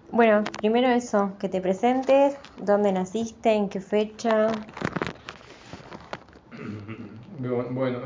Bueno, primero eso, que te presentes, dónde naciste, en qué fecha. Bueno,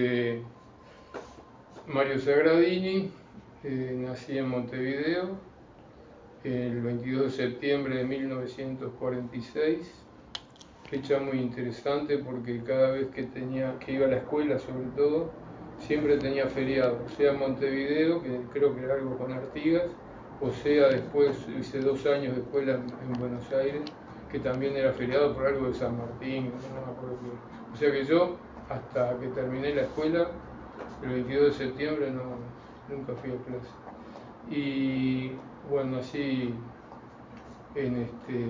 Mario Sagradini, nací en Montevideo el 22 de septiembre de 1946, fecha muy interesante porque cada vez que iba a la escuela sobre todo, siempre tenía feriado, sea en Montevideo, que creo que era algo con Artigas, o sea después, hice 2 años de escuela en Buenos Aires, que también era feriado por algo de San Martín, no me acuerdo qué. O sea que yo, hasta que terminé la escuela, el 22 de septiembre nunca fui a clase. Y bueno, así en,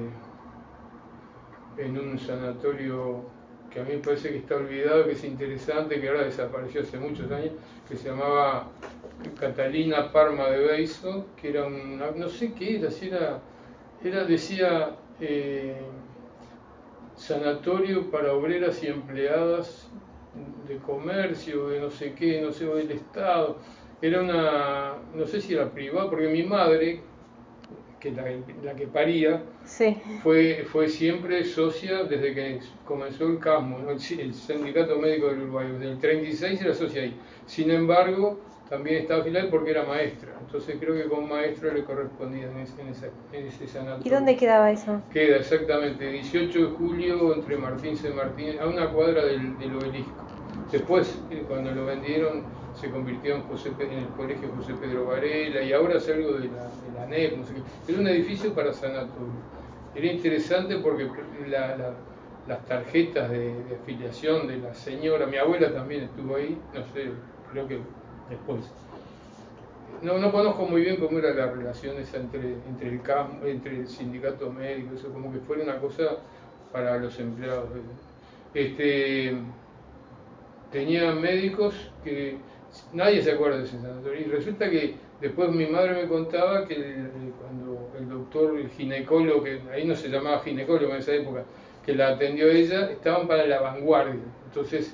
en un sanatorio que a mí me parece que está olvidado, que es interesante, que ahora desapareció hace muchos años, que se llamaba Catalina Parma de Beiso, que era no sé qué era, si decía sanatorio para obreras y empleadas de comercio, de no sé qué, no sé, o del Estado. Era no sé si era privada, porque mi madre, que la que paría, Sí. fue siempre socia desde que comenzó el CASMO, ¿no? El Sindicato Médico del Uruguay. Desde el 36 era socia ahí. Sin embargo, también estaba afiliada porque era maestra. Entonces creo que como maestra le correspondía en ese sanatorio. ¿Y dónde quedaba eso? Queda exactamente 18 de julio entre Martín San Martín, a una cuadra del obelisco. Después, cuando lo vendieron, se convirtió en el colegio José Pedro Varela y ahora es algo de la ANEP, no sé qué. Era un edificio para sanatorio. Era interesante porque las tarjetas de afiliación de la señora, mi abuela también estuvo ahí, no sé, creo que después. No conozco muy bien cómo era la relación esa entre el sindicato médico, eso como que fuera una cosa para los empleados. Este, tenía médicos que nadie se acuerda de ese sanatorio. Y resulta que después mi madre me contaba que cuando el doctor, el ginecólogo, que ahí no se llamaba ginecólogo en esa época, que la atendió ella, estaban para la vanguardia. Entonces,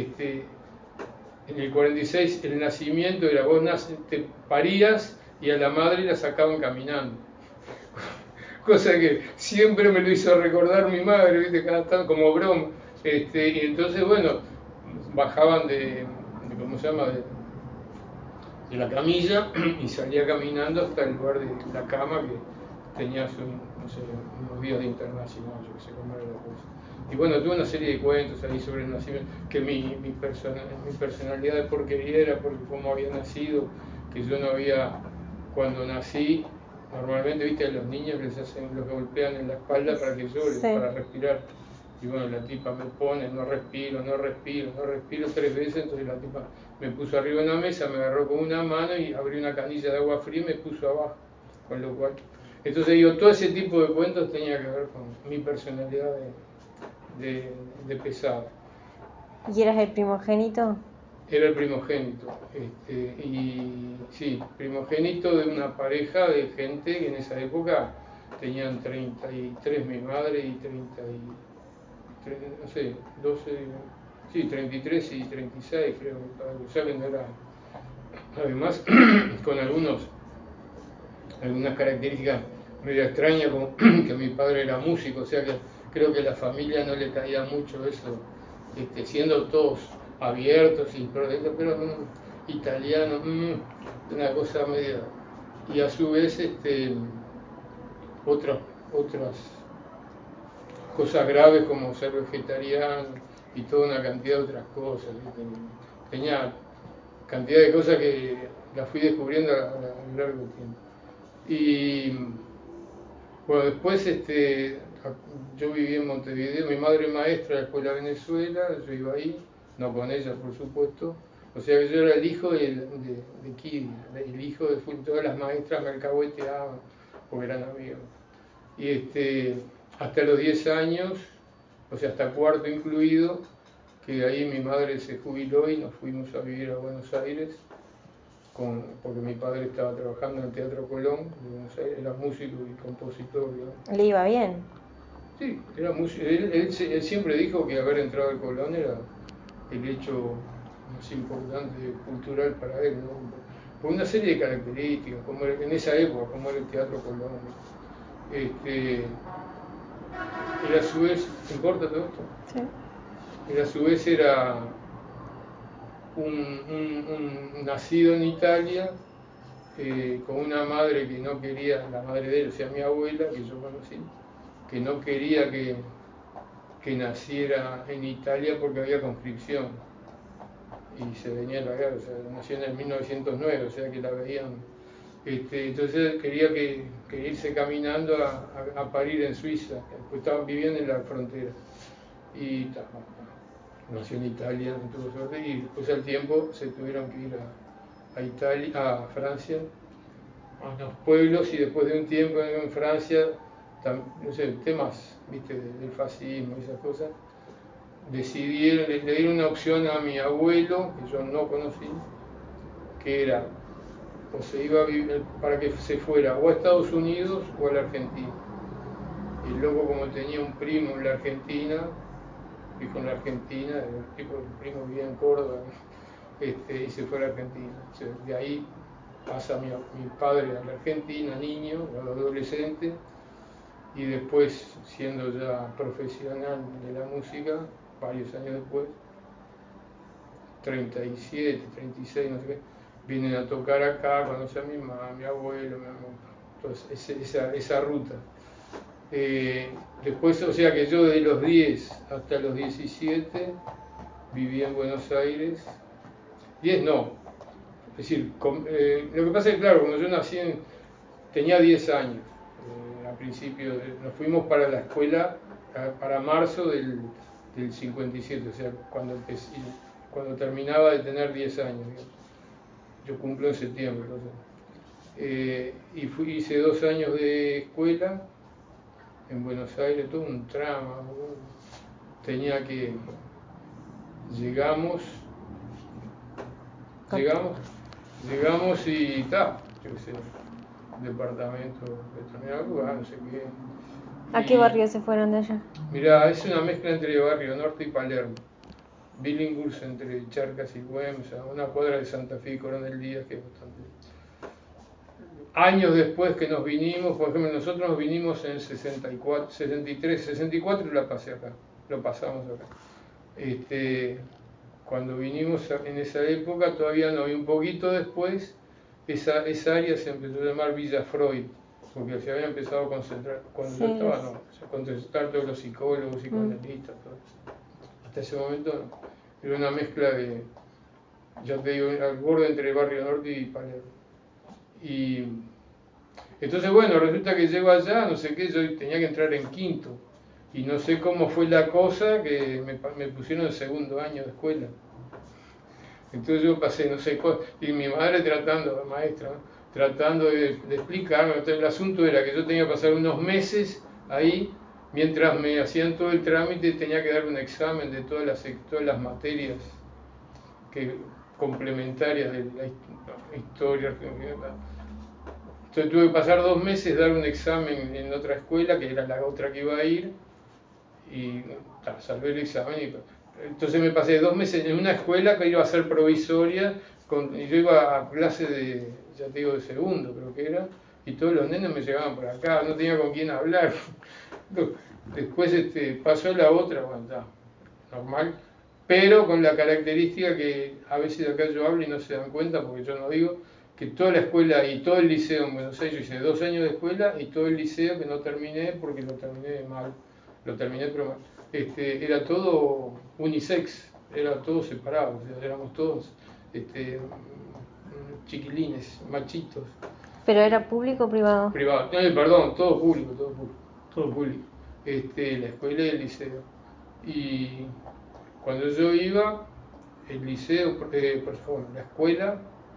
en el 46 el nacimiento era vos te parías y a la madre la sacaban caminando. Cosa que siempre me lo hizo recordar mi madre, ¿viste? Cada tanto como broma. Y entonces, bueno, bajaban ¿cómo se llama? De la camilla y salía caminando hasta el lugar de la cama que tenía no sé, unos días de internación, yo que sé cómo era la cosa. Y bueno, tuve una serie de cuentos ahí sobre el nacimiento, que mi personalidad de porquería era porque como había nacido, que yo no había, cuando nací, normalmente, viste, a los niños los golpean en la espalda para que lloren, Sí. para respirar. Y bueno, la tipa me pone, no respiro, no respiro, no respiro 3 veces, entonces la tipa me puso arriba de una mesa, me agarró con una mano y abrió una canilla de agua fría y me puso abajo, con lo cual... Entonces digo, todo ese tipo de cuentos tenía que ver con mi personalidad de pesado. ¿Y eras el primogénito? Era el primogénito, y sí, primogénito de una pareja de gente que en esa época tenían 33, mi madre, y 30 no sé, 12, sí, 33 y 36 creo, o sea que no era, además con algunas características medio extrañas, como que mi padre era músico, o sea que creo que a la familia no le caía mucho eso, siendo todos abiertos, pero italiano, una cosa media, y a su vez otras cosas graves como ser vegetariano y toda una cantidad de otras cosas. Tenía cantidad de cosas que las fui descubriendo a lo largo del tiempo. Y bueno, después yo viví en Montevideo, mi madre maestra de la Escuela de Venezuela, yo iba ahí, no con ella por supuesto, o sea que yo era el hijo de Kidi, el hijo de todas las maestras me alcahueteaban porque eran amigos. Y hasta los 10 años, o sea, hasta cuarto incluido, que ahí mi madre se jubiló y nos fuimos a vivir a Buenos Aires, porque mi padre estaba trabajando en el Teatro Colón de Buenos Aires, era músico y compositor, digamos. ¿Le iba bien? Sí, era músico. Él siempre dijo que haber entrado al Colón era el hecho más importante cultural para él, ¿no? por una serie de características, como en esa época, como era el Teatro Colón. Él a su vez, ¿importa todo esto? Sí. Él a su vez era un nacido en Italia, con una madre que no quería, la madre de él, o sea, mi abuela, que yo conocí, que no quería que naciera en Italia porque había conscripción y se venía la guerra, o sea, nació en el 1909, o sea que la veían. Entonces quería irse caminando a parir en Suiza, pues estaban viviendo en la frontera. Y nació en Italia, no tuvo suerte, y después al tiempo se tuvieron que ir a Italia, a Francia, a unos pueblos, y después de un tiempo en Francia, no sé, temas, viste, del fascismo y esas cosas, decidieron, le dieron una opción a mi abuelo, que yo no conocí, que era, o se iba a vivir, para que se fuera o a Estados Unidos o a la Argentina. Y luego, como tenía un primo en la Argentina, dijo en la Argentina, el primo vivía en Córdoba, y se fue a la Argentina. O sea, de ahí pasa mi padre a la Argentina, niño, adolescente, y después, siendo ya profesional de la música, varios años después, 37, 36, no sé qué, vienen a tocar acá, conoce a mi mamá, a mi abuelo, entonces esa ruta. Después, o sea que yo de los 10 hasta los 17 viví en Buenos Aires. 10 no, es decir, lo que pasa es que claro, como yo nací tenía 10 años, a principio, nos fuimos para la escuela para marzo del 57, o sea, cuando terminaba de tener 10 años, digamos. Yo cumplo en septiembre, entonces. Hice 2 años de escuela en Buenos Aires, todo un trama. Tenía que. Llegamos y está, yo qué sé, departamento determinado lugar, no sé qué. ¿A qué barrio se fueron de allá? Mirá, es una mezcla entre Barrio Norte y Palermo. Billinghurst entre Charcas y Güemes, a una cuadra de Santa Fe y Coronel Díaz, que es bastante. Años después que nos vinimos, por ejemplo, nosotros nos vinimos en 64, 63, 64 lo pasé acá, lo pasamos acá. Cuando vinimos en esa época, todavía no, y un poquito después, esa área se empezó a llamar Villa Freud, porque se había empezado a concentrar, cuando yo estaba, no, se concentrar todos los psicólogos, psicoanalistas, todo eso. Hasta ese momento no. Era una mezcla de, ya te digo, al borde entre el Barrio Norte y Palermo. Y entonces, bueno, resulta que llego allá, no sé qué, yo tenía que entrar en quinto. Y no sé cómo fue la cosa que me pusieron en segundo año de escuela. Entonces yo pasé, no sé, y mi madre tratando, maestra, ¿no? Tratando de explicarme. Entonces, el asunto era que yo tenía que pasar unos meses ahí, mientras me hacían todo el trámite, tenía que dar un examen de todas las materias complementarias de la historia. Entonces tuve que pasar 2 meses, dar un examen en otra escuela, que era la otra que iba a ir, y salvé el examen. Entonces me pasé 2 meses en una escuela que iba a ser provisoria, y yo iba a clase de, ya te digo, de segundo, creo que era, y todos los nenes me llegaban por acá, no tenía con quién hablar. Después pasó la otra, bueno, está, normal, pero con la característica que a veces acá yo hablo y no se dan cuenta, porque yo no digo, que toda la escuela y todo el liceo en Buenos Aires, yo hice 2 años de escuela y todo el liceo que no terminé porque lo terminé mal, lo terminé pero mal, era todo unisex, era todo separado, o sea, éramos todos chiquilines, machitos. ¿Pero era público o privado? Privado, perdón, todo público, todo público. La escuela y el liceo. Y cuando yo iba, el liceo, por favor, la escuela,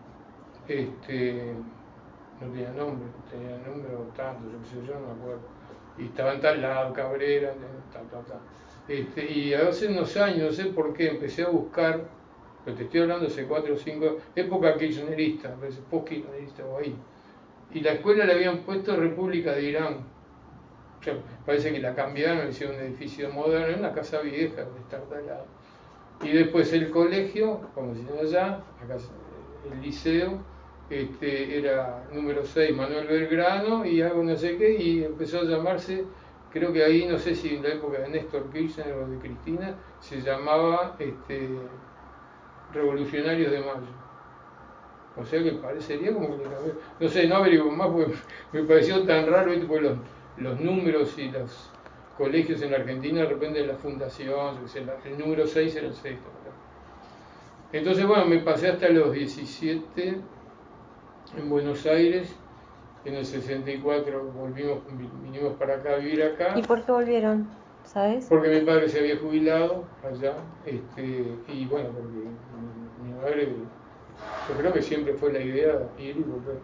no tenía nombre, tenía número tanto, yo qué sé, yo no me acuerdo. Y estaba en tal lado, Cabrera, tal. Y hace unos años, no sé por qué, empecé a buscar, pero te estoy hablando hace 4 o 5, época kirchnerista, post-kirchnerista o ahí. Y la escuela le habían puesto República de Irán. O sea, parece que la cambiaron, hicieron un edificio moderno, una casa vieja, de estar talada. Y después el colegio, como decían allá, acá el liceo, era número 6 Manuel Belgrano y algo no sé qué, y empezó a llamarse, creo que ahí, no sé si en la época de Néstor Kirchner o de Cristina, se llamaba Revolucionarios de Mayo. O sea que parecería como que le cambió. No sé, no averiguo más porque me pareció tan raro, ¿viste? Porque los números y los colegios en la Argentina, de repente la fundación, el número 6 era el sexto. Entonces, bueno, me pasé hasta los 17 en Buenos Aires. En el 64 vinimos para acá a vivir acá. ¿Y por qué volvieron? ¿Sabes? Porque mi padre se había jubilado allá, y bueno, porque mi madre, yo creo que siempre fue la idea ir y volver.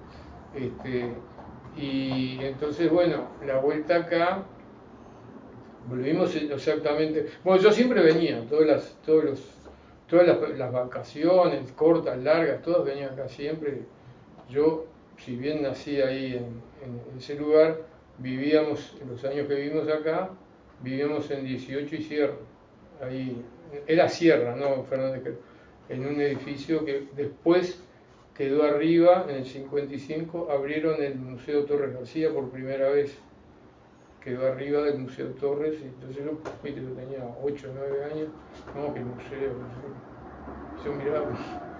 Y entonces, bueno, la vuelta acá, volvimos exactamente. Bueno, yo siempre venía, todas las vacaciones, cortas, largas, todas venían acá siempre. Yo, si bien nací ahí en ese lugar, vivíamos, en los años que vivimos acá, vivíamos en 18 y Sierra. Ahí, era Sierra, no Fernández, en un edificio que después quedó arriba, en el 55, abrieron el Museo Torres García por primera vez. Quedó arriba del Museo Torres, y entonces yo tenía 8 o 9 años, no, que el museo, no sé. Yo miraba,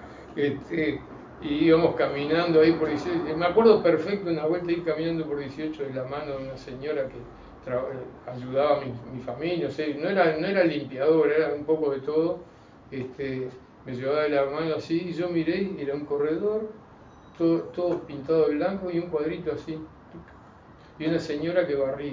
y íbamos caminando ahí por 18, me acuerdo perfecto una vuelta ir caminando por 18 de la mano de una señora que ayudaba a mi familia, o sea, no era limpiadora, era un poco de todo, me llevaba de la mano así, y yo miré, y era un corredor, todo pintado de blanco y un cuadrito así, y una señora que barría.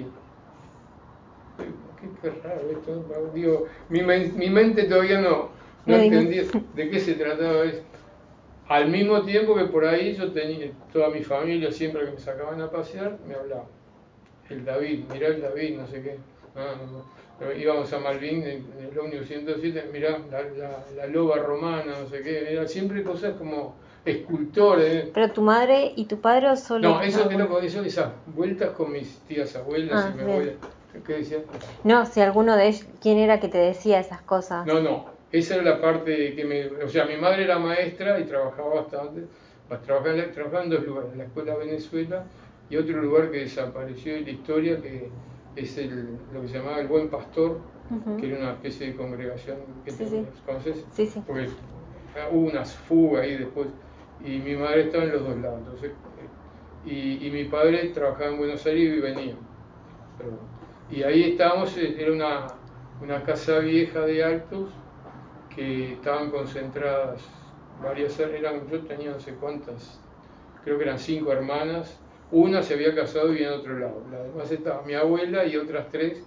Qué raro esto, ¿no? Digo, mi mente todavía no entendía de qué se trataba esto. Al mismo tiempo que por ahí yo tenía, toda mi familia, siempre que me sacaban a pasear, me hablaban. El David, mirá el David, no sé qué. No. Íbamos a Malvin en el ómnibus 107, mirá la loba romana, no sé qué. Era siempre cosas como escultores. ¿Pero tu madre y tu padre o solo? No, esas vueltas con mis tías abuelas y mi abuela. ¿Qué decía? No, si alguno de ellos, ¿quién era que te decía esas cosas? No, esa era la parte o sea, mi madre era maestra y trabajaba bastante, trabajaba en dos lugares, en la Escuela Venezuela y otro lugar que desapareció de la historia, que es lo que se llamaba el Buen Pastor, que era una especie de congregación que ¿conoces? Sí. Porque hubo unas fugas ahí después, y mi madre estaba en los dos lados, entonces, y mi padre trabajaba en Buenos Aires y venía. Y ahí estábamos, era una casa vieja de Altos, que estaban concentradas yo tenía no sé cuántas, creo que eran 5 hermanas, una se había casado y vivía en otro lado, la demás estaba mi abuela y otras 3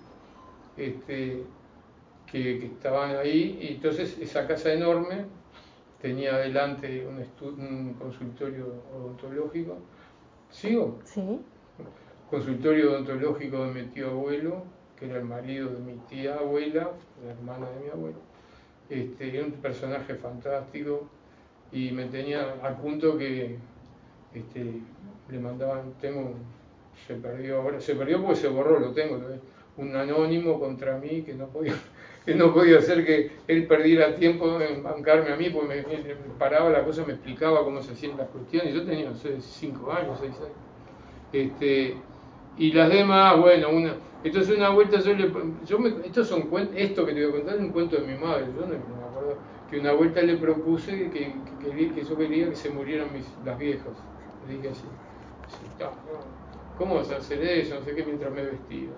que estaban ahí, y entonces esa casa enorme tenía adelante un consultorio odontológico. ¿Sigo? Sí. Consultorio odontológico de mi tío abuelo, que era el marido de mi tía abuela, la hermana de mi abuelo. Era un personaje fantástico, y me tenía al punto que le mandaban, se perdió porque se borró, lo tengo, un anónimo contra mí que no podía hacer que él perdiera tiempo en bancarme a mí, porque me paraba la cosa, me explicaba cómo se hacían las cuestiones, yo tenía, no sé, 5 años, 6 años. Y las demás, bueno, entonces una vuelta esto que te voy a contar es un cuento de mi madre, yo no me acuerdo, que una vuelta le propuse que yo quería que se murieran las viejas, le dije así, ¿cómo vas a hacer eso? No sé qué, mientras me vestía.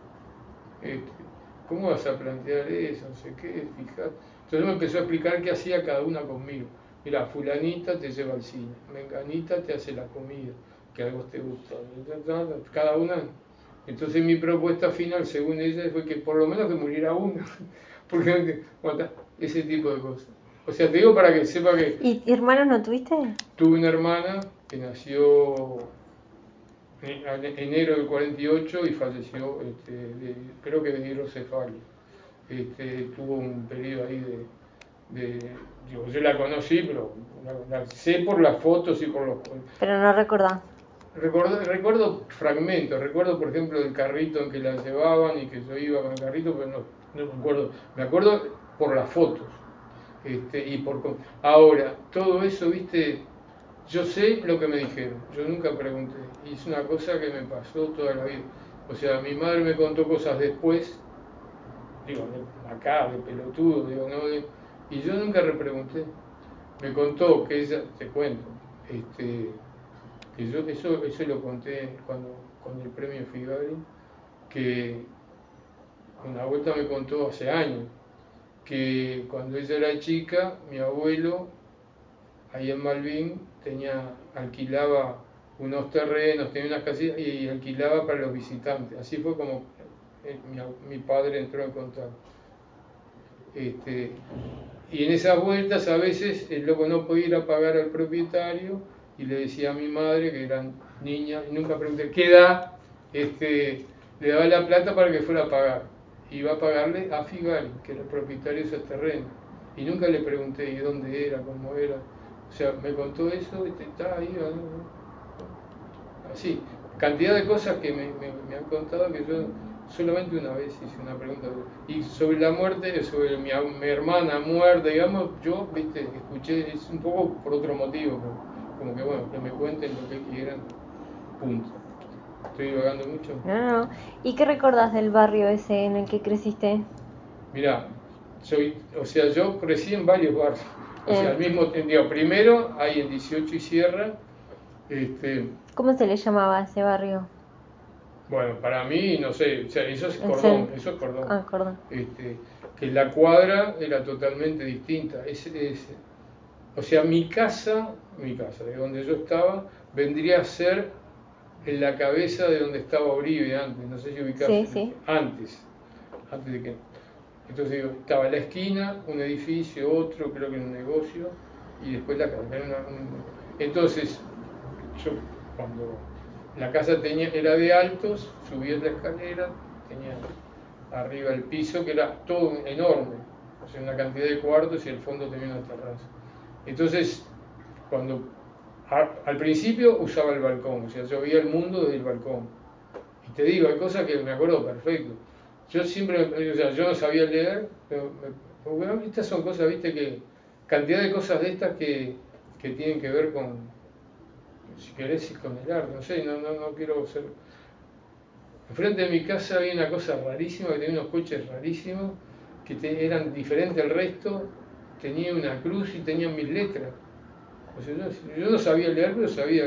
¿Cómo vas a plantear eso? No sé qué, fíjate. Entonces me empezó a explicar qué hacía cada una conmigo. Mira, fulanita te lleva al cine, menganita te hace la comida, que a vos te gusta, cada una. Entonces mi propuesta final, según ella, fue que por lo menos que muriera una, porque bueno, ese tipo de cosas. O sea, te digo para que sepa que... ¿Y hermanos no tuviste? Tuve una hermana que nació en enero del 48 y falleció, creo que de hidrocefalia. Tuvo un periodo ahí yo la conocí, pero la sé por las fotos y por los... Pero no recordás. Recuerdo fragmentos, recuerdo por ejemplo el carrito en que la llevaban y que yo iba con el carrito, pero no me acuerdo por las fotos. Ahora, todo eso, viste, Yo sé lo que me dijeron, yo nunca pregunté, y es una cosa que me pasó toda la vida. O sea, mi madre me contó cosas después, digo, acá, de pelotudo, digo, no, y yo nunca le pregunté. Me contó que ella, te cuento, que yo eso lo conté cuando con el premio Figari, que una vuelta me contó hace años, que cuando ella era chica, mi abuelo, ahí en Malvin, alquilaba unos terrenos, tenía unas casitas y alquilaba para los visitantes. Así fue como mi padre entró en contacto. Y en esas vueltas a veces el loco no podía ir a pagar al propietario y le decía a mi madre, que eran niñas, y nunca pregunté qué edad, le daba la plata para que fuera a pagar. Iba a pagarle a Figari, que era el propietario de esos terrenos. Y nunca le pregunté ¿y dónde era, cómo era? O sea, me contó eso, está ahí, así. Cantidad de cosas que me han contado que yo solamente una vez hice una pregunta. Y sobre la muerte, sobre mi hermana muerta, digamos, yo, viste, escuché, es un poco por otro motivo, pero como que bueno, que me cuenten lo que quieran, punto. Estoy divagando mucho. No. ¿Y qué recordás del barrio ese en el que creciste? Mirá, o sea, yo crecí en varios barrios. O sea, Eh, al mismo tiempo, primero hay en 18 y Sierra, este, ¿Cómo se le llamaba a ese barrio? bueno, para mí, no sé, o sea, El cen... Eso es Cordón. Ah, Córdoba. Que la cuadra era totalmente distinta. O sea, mi casa, de donde yo estaba, vendría a ser en la cabeza de donde estaba Uribe antes, no sé si Sí, ubicaste, sí. antes de que... Entonces digo, estaba la esquina, un edificio, otro, creo que era un negocio, y después la casa. Entonces, yo cuando la casa era de altos, subías la escalera, tenía arriba el piso que era todo enorme, o sea, una cantidad de cuartos y al fondo tenía una terraza. Entonces, cuando al principio usaba el balcón, o sea, yo veía el mundo desde el balcón. Y te digo, hay cosas que me acuerdo perfecto. Yo siempre, o sea, yo no sabía leer, pero bueno, estas son cosas, viste, que cantidad de cosas de estas que tienen que ver con, si querés, con el arte, no sé, no quiero ser... Enfrente de mi casa había una cosa rarísima, que tenía unos coches rarísimos, eran diferentes al resto, tenía una cruz y tenían mis letras. O sea, yo no sabía leer, pero sabía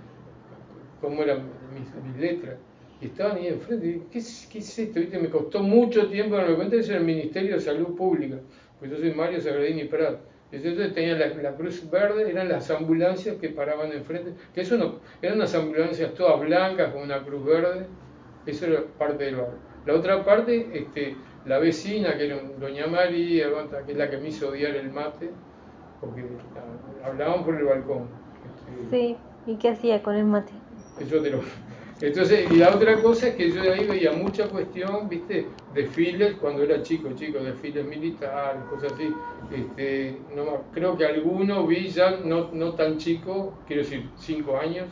cómo eran mis letras. Y estaban ahí enfrente, y ¿qué es esto? ¿Viste? Me costó mucho tiempo darme cuenta que eso era el Ministerio de Salud Pública, pues yo soy Mario Sagradini Prat. Entonces tenía la cruz verde, eran las ambulancias que paraban enfrente, que eso no, eran unas ambulancias todas blancas con una cruz verde, eso era parte del barrio. La otra parte, la vecina, que era doña María, que es la que me hizo odiar el mate, porque hablaban por el balcón. Sí. ¿Y qué hacía con el mate? Eso te lo... Entonces, y la otra cosa es que yo de ahí veía mucha cuestión, viste, desfiles cuando era chico, desfiles militares, cosas así. Creo que alguno vi ya, no tan chico, quiero decir, 5 años,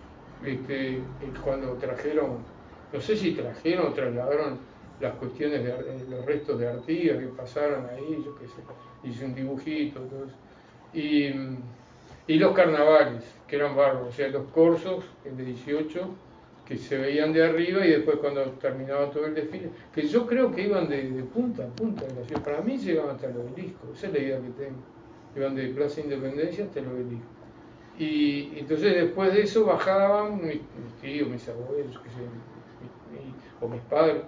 cuando trajeron, no sé si trajeron o trasladaron las cuestiones de los restos de Artigas que pasaron ahí, yo qué sé, hice un dibujito, todo eso. Y, y los carnavales, que eran bárbaros, o sea, los corsos, el de 18, que se veían de arriba y después cuando terminaba todo el desfile, que yo creo que iban de punta a punta de la ciudad, para mí llegaban hasta el obelisco, esa es la idea que tengo, iban de Plaza Independencia hasta el obelisco. Y entonces después de eso bajaban mis tíos, mis abuelos, qué sé, o mis padres,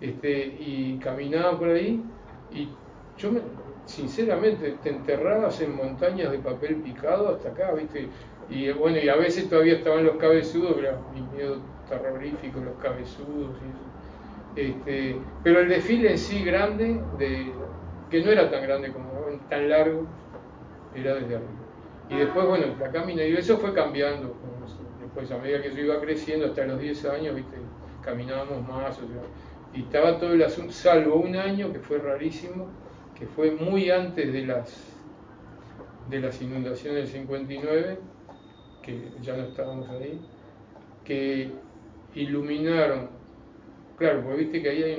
y caminaban por ahí y yo sinceramente te enterrabas en montañas de papel picado hasta acá, ¿viste? Y bueno, y a veces todavía estaban los cabezudos, era mi miedo terrorífico, los cabezudos y eso. Pero el desfile en sí grande, que no era tan grande como tan largo, era desde arriba. Y después, bueno, la camina, y eso fue cambiando. Después, a medida que yo iba creciendo, hasta los 10 años, ¿viste? Caminábamos más, o sea, y estaba todo el asunto, salvo un año que fue rarísimo, que fue muy antes de las inundaciones del 59, que ya no estábamos ahí, que iluminaron, claro, porque viste que ahí hay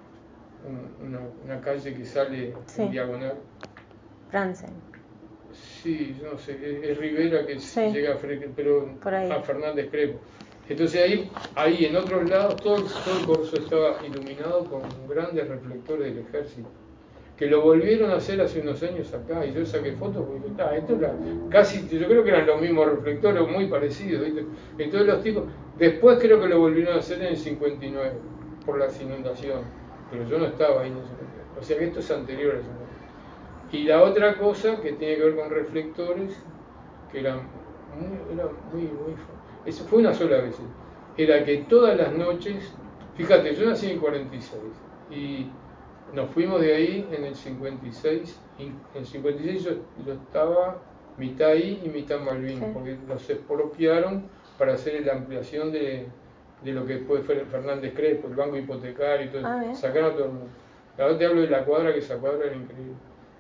una calle que sale en Sí. diagonal. Franzen. sí, yo no sé, es Rivera que Sí, llega pero por ahí. a Fernández Crespo. Entonces ahí en otros lados todo el corso estaba iluminado con grandes reflectores del ejército, que lo volvieron a hacer hace unos años acá, y yo saqué fotos porque dije, esto era casi, yo creo que eran los mismos reflectores, muy parecidos, ¿viste? Entonces los tipos, después creo que lo volvieron a hacer en el 59, por las inundaciones, pero yo no estaba ahí en el 59, o sea que esto es anterior al 59. Y la otra cosa que tiene que ver con reflectores, que era muy, eso fue una sola vez, era que todas las noches, fíjate, yo nací en el 46 y nos fuimos de ahí en el 56, y en el 56 yo estaba mitad ahí y mitad en Malvin, Sí. porque los expropiaron para hacer la ampliación de lo que después fue Fernández Crespo, el banco hipotecario y todo eso. Bien. Sacaron a todo el mundo. Ahora te hablo de la cuadra, que esa cuadra era increíble.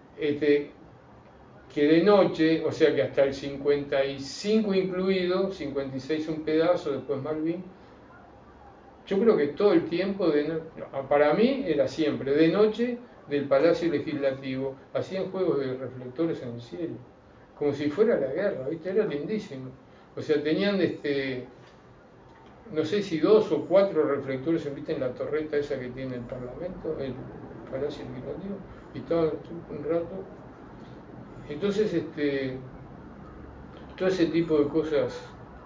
Que de noche, o sea que hasta el 55 incluido, 56 un pedazo, después Malvin, yo creo que todo el tiempo, para mí era siempre, de noche del Palacio Legislativo, hacían juegos de reflectores en el cielo, como si fuera la guerra, ¿viste? Era lindísimo. O sea, tenían no sé si 2 o 4 reflectores, ¿viste? En la torreta esa que tiene el Parlamento, el Palacio Legislativo, y estaban un rato. Entonces, todo ese tipo de cosas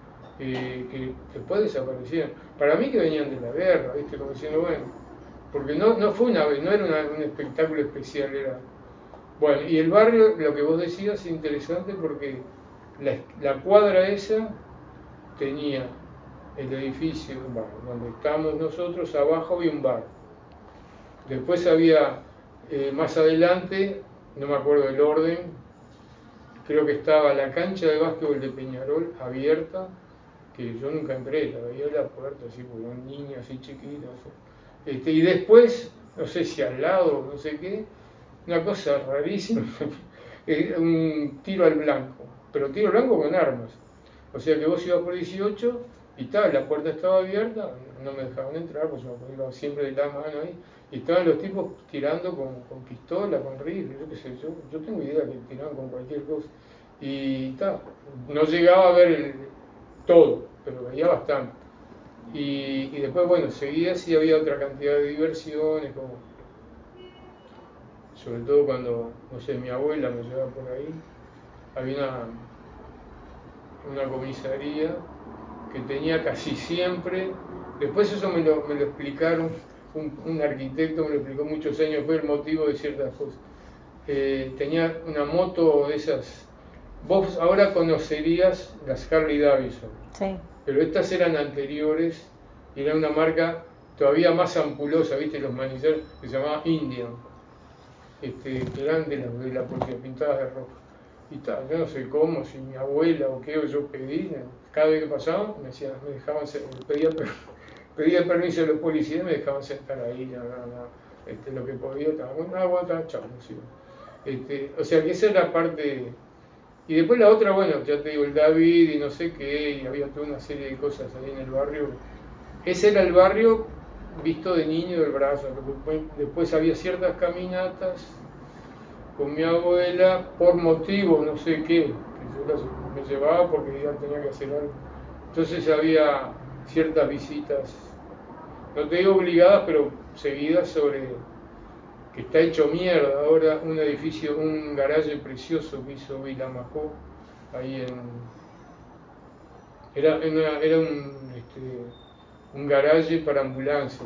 que después desaparecieron. Para mí que venían de la guerra, ¿viste? Como diciendo, bueno, porque no fue una vez, no era un espectáculo especial, era... Bueno, y el barrio, lo que vos decías, es interesante porque la cuadra esa tenía el edificio, bueno, donde estamos nosotros, abajo había un bar. Después había, más adelante, no me acuerdo el orden, creo que estaba la cancha de básquetbol de Peñarol abierta, que yo nunca entré, la veía en la puerta, así, porque un niño así chiquito. Así. Y después, no sé si al lado, no sé qué, una cosa rarísima, un tiro al blanco, pero tiro al blanco con armas. O sea que vos ibas por 18 y tal, la puerta estaba abierta, no me dejaban entrar, pues yo iba siempre de la mano ahí, y estaban los tipos tirando con pistola, con rifle, yo qué sé, yo tengo idea que tiraban con cualquier cosa. Y tal, no llegaba a ver todo, pero veía bastante. Y después, bueno, seguía sí había otra cantidad de diversiones, como sobre todo cuando, no sé, mi abuela me llevaba por ahí, había una comisaría que tenía casi siempre, después eso me lo explicaron, un arquitecto me lo explicó muchos años, fue el motivo de ciertas cosas. Tenía una moto de esas, vos ahora conocerías las Harley Davidson, Sí. pero estas eran anteriores y era una marca todavía más ampulosa, viste, los maniceros, que se llamaba Indian, que eran de la policía, pintadas de rojo. Y tal, yo no sé cómo, si mi abuela o qué, o yo pedí, cada vez que pasaba, me dejaban, pedía permiso a los policías, me dejaban sentar ahí, lo que podía, estaba con agua, chao, o sea que esa era parte. Y después la otra, bueno, ya te digo, el David y no sé qué, y había toda una serie de cosas ahí en el barrio. Ese era el barrio visto de niño del brazo. Después había ciertas caminatas con mi abuela por motivo, no sé qué, que yo me llevaba porque ella tenía que hacer algo. Entonces había ciertas visitas, no te digo obligadas, pero seguidas sobre que está hecho mierda ahora, un edificio, un garaje precioso que hizo Vilamajó, ahí era un garaje para ambulancias,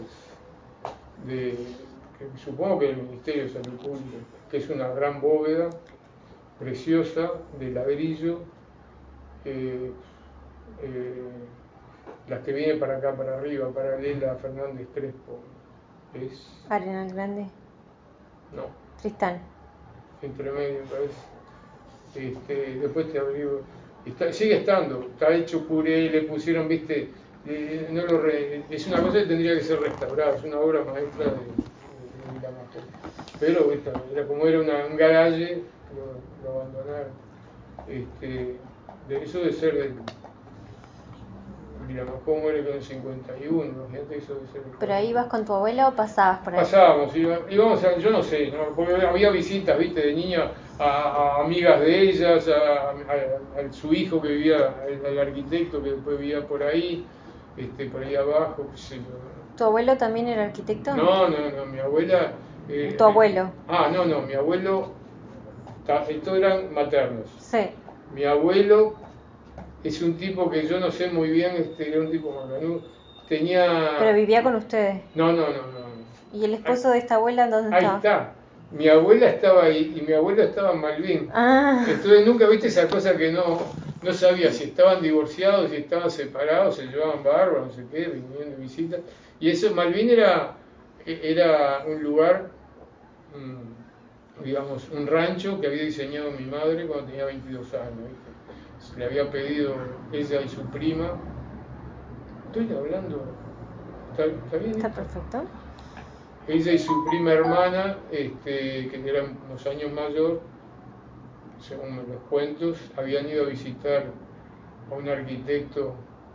que supongo que el Ministerio de Salud Pública, que es una gran bóveda preciosa de ladrillo, eh, eh, las que vienen para acá, para arriba, paralela a Fernández Crespo, es... Arenal Grande. No, Tristán. entre medio, parece. Después te abrigo. Sigue estando, está hecho puré, le pusieron, viste, es una cosa que tendría que ser restaurada, es una obra maestra de Vilamajó. Pero era como era un garaje, lo abandonaron. Eso de ser Vilamajó muere con el 51, imagínate eso de ser. ¿Pero ahí ibas con tu abuela o pasabas por ahí? Pasábamos, íbamos yo no sé, ¿no? Porque había visitas, viste, de niña a amigas de ellas, a su hijo que vivía, al arquitecto que después vivía por ahí abajo, qué sé yo. ¿Tu abuelo también era arquitecto? No, mi abuela. ¿Tu abuelo? No, mi abuelo, estos eran maternos. Sí. Mi abuelo es un tipo que yo no sé muy bien, era un tipo macanudo, tenía. ¿Pero vivía con ustedes? No. ¿Y el esposo de esta abuela dónde Ahí estaba? está. Mi abuela estaba ahí y mi abuelo estaba en Malvin. Ah, Entonces nunca viste esa cosa que no sabía si estaban divorciados, si estaban separados, se llevaban bárbaro, no sé qué, vinieron de visita. Y eso, Malvin era un lugar, digamos, un rancho que había diseñado mi madre cuando tenía 22 años. ¿Viste? Le había pedido ella y su prima. Estoy hablando. ¿Está bien está esto? perfecto. Ella y su prima hermana, que era unos años mayor, según los cuentos, habían ido a visitar a un arquitecto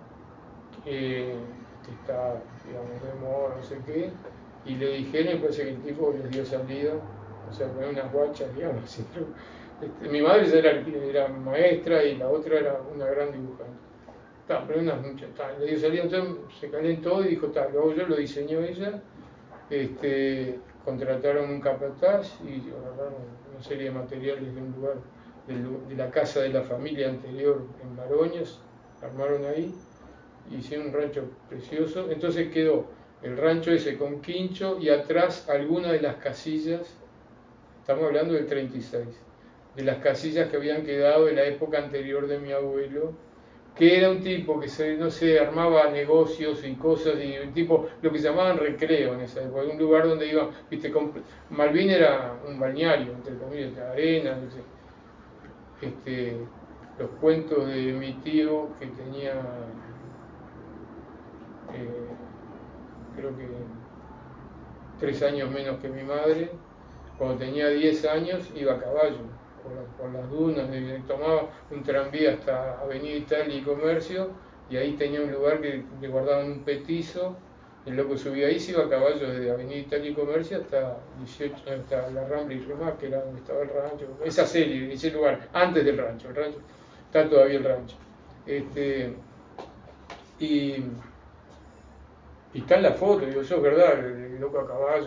que está, digamos, de moda, no sé qué, y le dijeron, y parece que el tipo les dio salida, o sea, con unas guachas, digamos, así. Mi madre ya era maestra y la otra era una gran dibujante. Pero le dio salida, entonces se calentó y dijo, lo hago yo, lo diseñó ella. Contrataron un capataz y agarraron una serie de materiales de un lugar, de la casa de la familia anterior en Maroñas, armaron ahí, hicieron un rancho precioso. Entonces quedó el rancho ese con quincho y atrás algunas de las casillas, estamos hablando del 36, de las casillas que habían quedado en la época anterior de mi abuelo, que era un tipo que no sé, armaba negocios y cosas, y un tipo, lo que llamaban recreo en esa época, un lugar donde iban, viste, Malvin era un balneario, entre comillas, de arena, no sé. Los cuentos de mi tío que tenía, creo que 3 años menos que mi madre, cuando tenía 10 años iba a caballo por las dunas, tomaba un tranvía hasta Avenida Italia y Comercio, y ahí tenía un lugar que le guardaban un petizo, el loco subía ahí, se iba a caballo desde Avenida Italia y Comercio hasta la Rambla y Remar, que era donde estaba el rancho, esa serie, ese lugar, antes del rancho, el rancho, está todavía el rancho. Y está en la foto, digo, eso es verdad, el loco a caballo.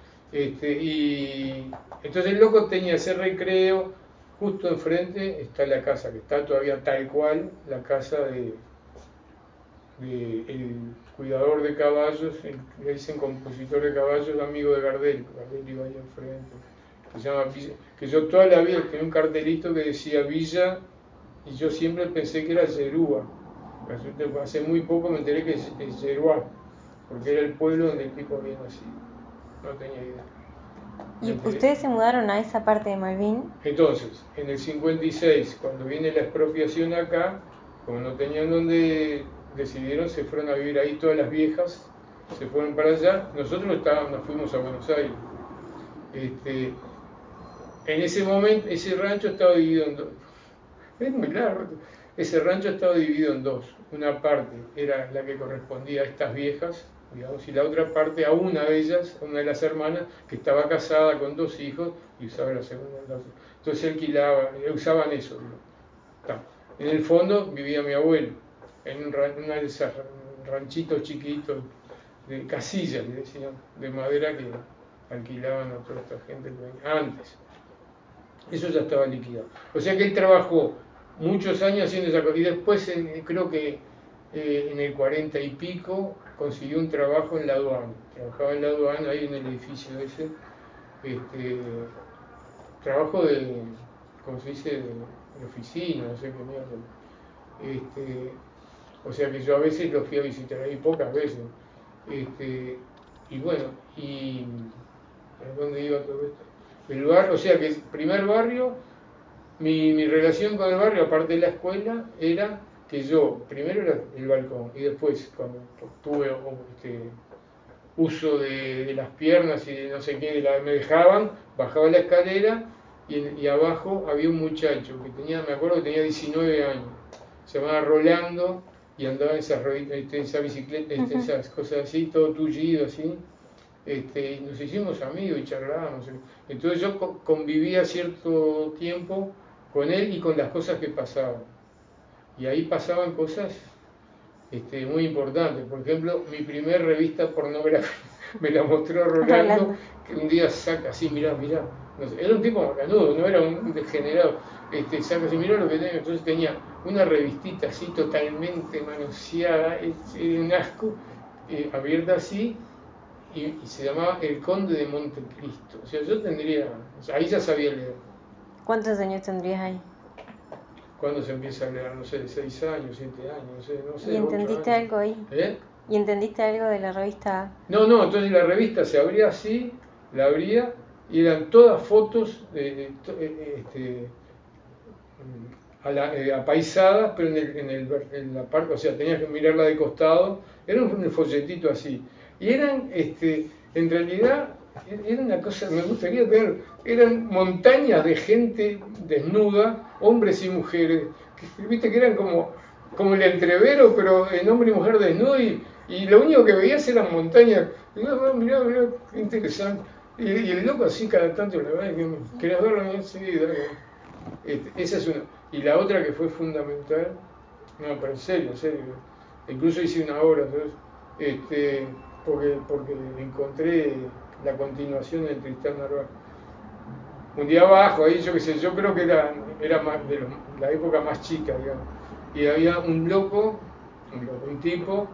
Y entonces el loco tenía ese recreo, justo enfrente está la casa, que está todavía tal cual, la casa de el cuidador de caballos, le dicen compositor de caballos, amigo de Gardel iba ahí enfrente, que se llama Villa, que yo toda la vida tenía un cartelito que decía Villa, y yo siempre pensé que era Yerúa. Hace muy poco me enteré que es Yeruá, porque era el pueblo donde el tipo había nacido. No tenía idea. ¿Y ustedes se mudaron a esa parte de Malvin? Entonces, en el 56, cuando viene la expropiación acá, como no tenían dónde, decidieron, se fueron a vivir ahí todas las viejas, se fueron para allá. Nosotros nos fuimos a Buenos Aires. En ese momento, ese rancho estaba dividido en dos. Es muy largo. Ese rancho estaba dividido en dos. Una parte era la que correspondía a estas viejas, digamos, y la otra parte a una de ellas, a una de las hermanas, que estaba casada con 2 hijos y usaba la segunda. Entonces usaban eso. En el fondo vivía mi abuelo, en una de esas ranchitos chiquitos, de casillas, le decían, de madera que alquilaban a toda esta gente antes. Eso ya estaba liquidado. O sea que él trabajó muchos años haciendo esa cosa. Y después, creo que en el 40 y pico, consiguió un trabajo en la aduana. Trabajaba en la aduana, ahí en el edificio ese. Trabajo ¿cómo se dice?, de oficina, no sé qué mierda. O sea que yo a veces lo fui a visitar ahí, pocas veces. Y bueno, ¿a dónde iba todo esto? El barrio, o sea que el primer barrio, mi relación con el barrio, aparte de la escuela, era que yo, primero era el balcón, y después, cuando tuve uso de las piernas y de no sé qué, me dejaban, bajaba la escalera y abajo había un muchacho que tenía, me acuerdo que tenía 19 años, se llamaba Rolando, y andaba en esas revistas, esa bicicleta, esas cosas así, todo tullido así. Y nos hicimos amigos y charlábamos. Entonces yo convivía cierto tiempo con él y con las cosas que pasaban. Y ahí pasaban cosas muy importantes. Por ejemplo, mi primer revista pornográfica me la mostró Rolando, que un día saca así, mirá. No sé, era un tipo macanudo, no era un degenerado. Saca así, mirá lo que tengo. Entonces tenía una revistita así totalmente manoseada, un asco, abierta así, y se llamaba El Conde de Montecristo. O sea, yo tendría, o sea, ahí ya sabía leer. ¿Cuántos años tendrías ahí? ¿Cuándo se empieza a leer? No sé, 6 años, 7 años, no sé, ¿Y 8 entendiste años. algo ahí? ¿Eh? ¿Y entendiste algo de la revista? No, entonces la revista se abría así, la abría, y eran todas fotos apaisadas, pero en la parte, o sea, tenías que mirarla de costado, era un folletito así. Y eran, en realidad, era una cosa, me gustaría ver, eran montañas de gente desnuda, hombres y mujeres, viste que eran como el entrevero, pero en hombre y mujer desnudo, y lo único que veías eran montañas. Y yo, mirá, qué interesante. Y el loco así cada tanto, la verdad, ¿querés verlo? Sí, dale. Esa es una. Y la otra que fue fundamental, no, pero en serio, incluso hice una obra, ¿sabes? Porque encontré la continuación del Tristán Narváez. Un día abajo, ahí yo qué sé, yo creo que era más de la época más chica, digamos. Y había un loco, un tipo,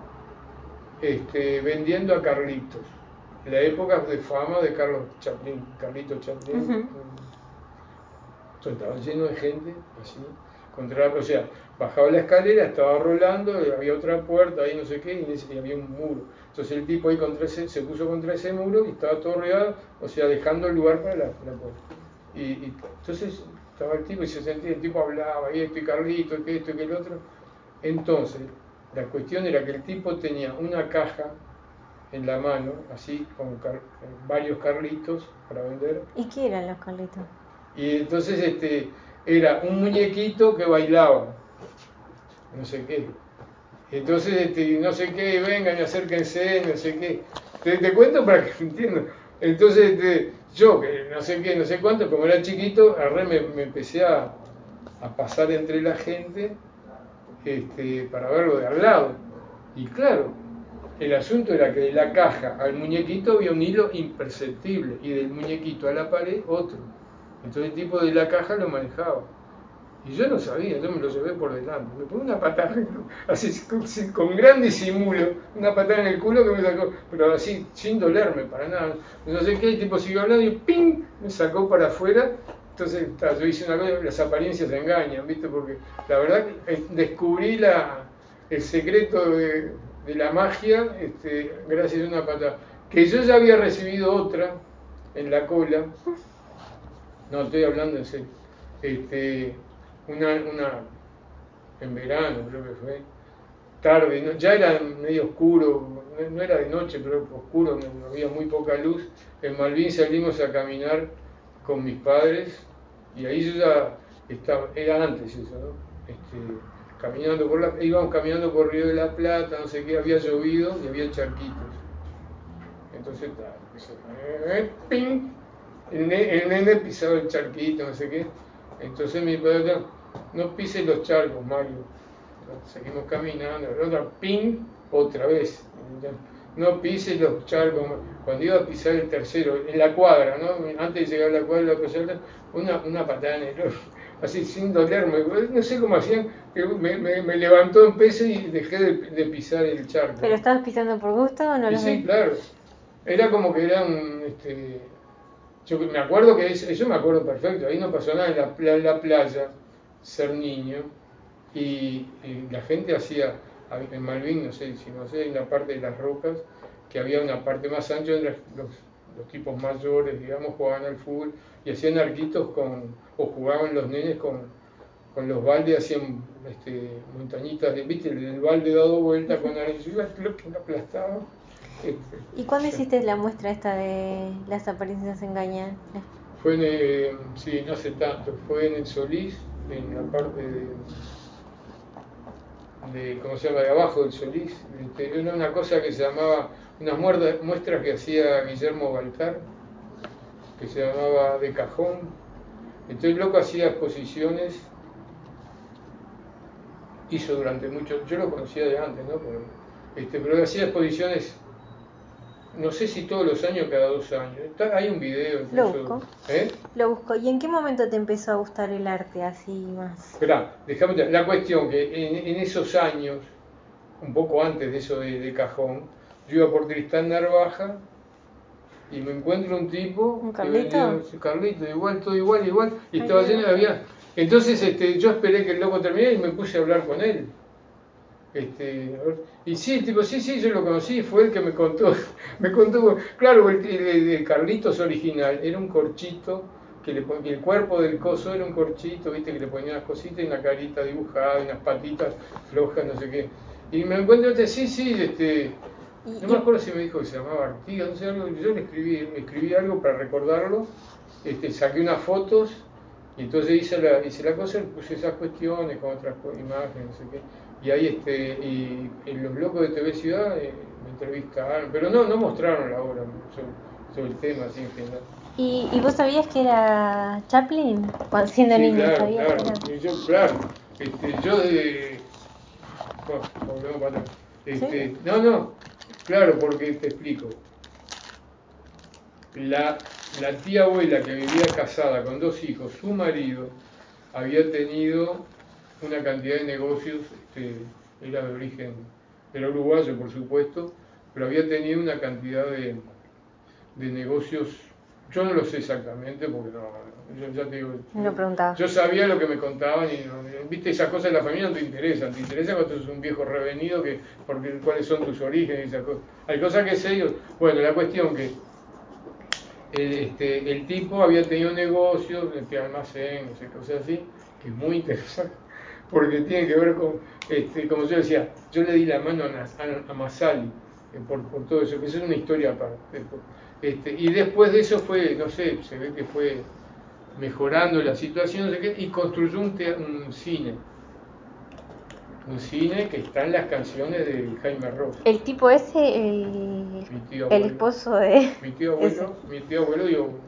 vendiendo a Carlitos. La época de fama de Carlitos Chaplin. Entonces estaba lleno de gente, así, o sea, bajaba la escalera, estaba rolando, había otra puerta, ahí no sé qué, y había un muro. Entonces el tipo ahí se puso contra ese muro y estaba todo rodeado, o sea, dejando el lugar para la puerta. Y entonces estaba el tipo y se sentía, el tipo hablaba, y esto y Carlito, que esto y que el otro. Entonces, la cuestión era que el tipo tenía una caja en la mano, así, con varios Carlitos para vender. ¿Y qué eran los Carlitos? Y entonces era un muñequito que bailaba, no sé qué. Entonces, no sé qué, vengan y acérquense, no sé qué. Te cuento para que entiendan. Entonces, yo, que no sé qué, no sé cuánto, como era chiquito, me empecé a pasar entre la gente para verlo de al lado. Y claro, el asunto era que de la caja al muñequito había un hilo imperceptible y del muñequito a la pared otro. Entonces el tipo de la caja lo manejaba. Y yo no sabía, yo me lo llevé por delante. Me pone una patada, así con gran disimulo, una patada en el culo que me sacó, pero así, sin dolerme para nada. No sé qué, el tipo siguió hablando y ¡ping! Me sacó para afuera. Entonces, yo hice una cosa, las apariencias engañan, ¿viste? Porque la verdad que descubrí el secreto de la magia gracias a una patada. Que yo ya había recibido otra en la cola, no, estoy hablando en serio. Una en verano, creo que fue, tarde, ya era medio oscuro, no era de noche, pero oscuro, había muy poca luz. En Malvin salimos a caminar con mis padres y ahí yo ya estaba, era antes eso, ¿no? Caminando íbamos caminando por Río de la Plata, no sé qué, había llovido y había charquitos. Entonces, ¡ping! El nene pisaba el charquito, no sé qué. Entonces mi padre, no pises los charcos, Mario. Seguimos caminando, otra, ping, otra vez. No pises los charcos. Cuando iba a pisar el tercero, en la cuadra, ¿no? Antes de llegar a la cuadra, una patada en el ojo, así sin dolerme. No sé cómo hacían, me levantó en peso y dejé de pisar el charco. ¿Pero estabas pisando por gusto o no Y lo sí, claro. Era como que era yo me acuerdo que eso me acuerdo perfecto, ahí no pasó nada en la playa, ser niño, y la gente hacía, en Malvin, no sé, si no sé, en la parte de las rocas, que había una parte más ancha donde los tipos mayores, digamos, jugaban al fútbol y hacían arquitos o jugaban los nenes con los baldes, hacían montañitas, ¿viste? El balde dado vuelta con arena, yo iba que lo aplastaba. ¿Y cuándo hiciste la muestra esta de las apariencias engañan? Fue sí, no hace tanto, fue en el Solís, en la parte de ¿cómo se llama?, de abajo del Solís, era una cosa que se llamaba, unas muestras que hacía Guillermo Baltar, que se llamaba De Cajón. Entonces el loco hacía exposiciones, hizo durante mucho, yo lo conocía de antes, ¿no? Pero hacía exposiciones, no sé si todos los años, cada 2 años. Hay un video Lo incluso. busco. Lo busco. ¿Y en qué momento te empezó a gustar el arte así más? Esperá, la cuestión que en esos años, un poco antes de eso de Cajón, yo iba por Tristán Narvaja y me encuentro un tipo ¿Un que Carlito? vendía Carlito, igual, todo igual, y Ay, estaba qué lleno de avión. Entonces yo esperé que el loco terminara y me puse a hablar con él. Y sí, el tipo, sí, yo lo conocí, fue el que me contó, claro, el Carlitos original era un corchito, que el cuerpo del coso era un corchito, viste, que le ponía unas cositas y una carita dibujada, y unas patitas flojas, no sé qué. Y me encuentro no me acuerdo si me dijo que se llamaba Artigas, no sé, algo, yo le escribí algo para recordarlo, saqué unas fotos, y entonces hice la cosa, puse esas cuestiones con otras imágenes, no sé qué. Y ahí y los locos de TV Ciudad me entrevistaron, pero no mostraron la obra sobre el tema así en general. ¿Y vos sabías que era Chaplin? Cuando siendo Sí, niño, claro, ¿sabías claro. que era? Y claro, yo de... Bueno, volvemos para atrás. ¿Sí? No, claro, porque te explico. La tía abuela que vivía casada con 2 hijos, su marido había tenido una cantidad de negocios, era de origen, era uruguayo por supuesto, pero había tenido una cantidad de negocios, yo no lo sé exactamente porque yo ya te digo, No preguntaba. yo sabía lo que me contaban y viste, esas cosas de la familia no te interesan cuando sos un viejo revenido, porque cuáles son tus orígenes y esas cosas. Hay cosas que sé yo, bueno, la cuestión que el tipo había tenido negocios, almacén, no sé, cosas así, que es muy interesante, porque tiene que ver con, como yo decía, yo le di la mano a Masali por todo eso, que eso es una historia aparte. Y después de eso fue, no sé, se ve que fue mejorando la situación, no sé qué, y construyó un cine. Un cine que está en las canciones de Jaime Ross. El tipo ese, Mi tío el abuelo. esposo de... Mi tío abuelo, digo,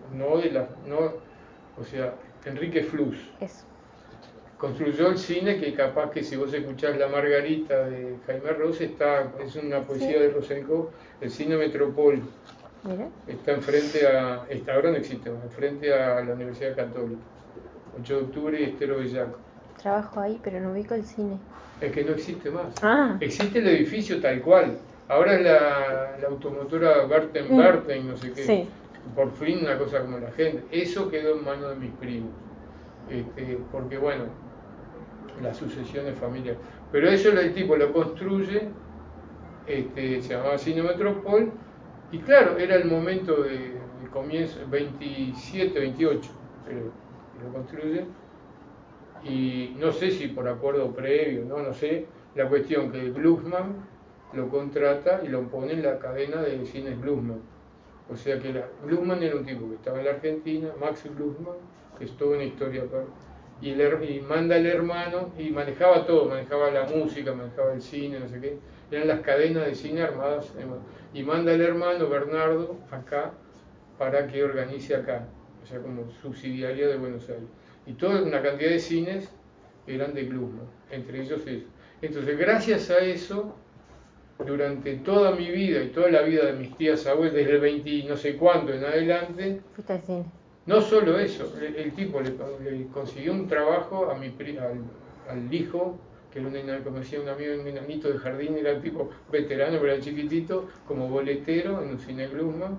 o sea, Enrique Flus. Eso. Construyó el cine que capaz que si vos escuchás La Margarita de Jaime Ross, es una poesía Sí. de Rosenko, el cine Metropol. Mira. Está ahora no existe, enfrente a la Universidad Católica. 8 de octubre y Estero Bellaco. Trabajo ahí, pero no ubico el cine. Es que no existe más. Ah. Existe el edificio tal cual. Ahora es la automotora Berten, no sé qué. Sí. Por fin una cosa como la gente. Eso quedó en manos de mis primos. Porque bueno, la sucesión de familia. Pero eso el tipo lo construye, se llamaba Cine Metropol, y claro, era el momento de comienzo, 27, 28, que lo construye, y no sé si por acuerdo previo, no sé, la cuestión que Glucksmann lo contrata y lo pone en la cadena de cines Glucksmann. O sea que Glucksmann era un tipo que estaba en la Argentina, Max Glucksmann, que es toda una historia y manda al hermano y manejaba todo, manejaba la música, manejaba el cine, no sé qué, eran las cadenas de cine armadas, y manda al hermano Bernardo acá para que organice acá, o sea, como subsidiaria de Buenos Aires. Y toda una cantidad de cines eran de Glucksmann, entre ellos eso. Entonces, gracias a eso, durante toda mi vida y toda la vida de mis tías abuelas, desde el 20 no sé cuánto en adelante, Fuiste al cine. no solo eso, el tipo le consiguió un trabajo al hijo, que era como decía un amigo, un enanito de jardín, era el tipo veterano, pero era chiquitito, como boletero en un cine Glucksmann,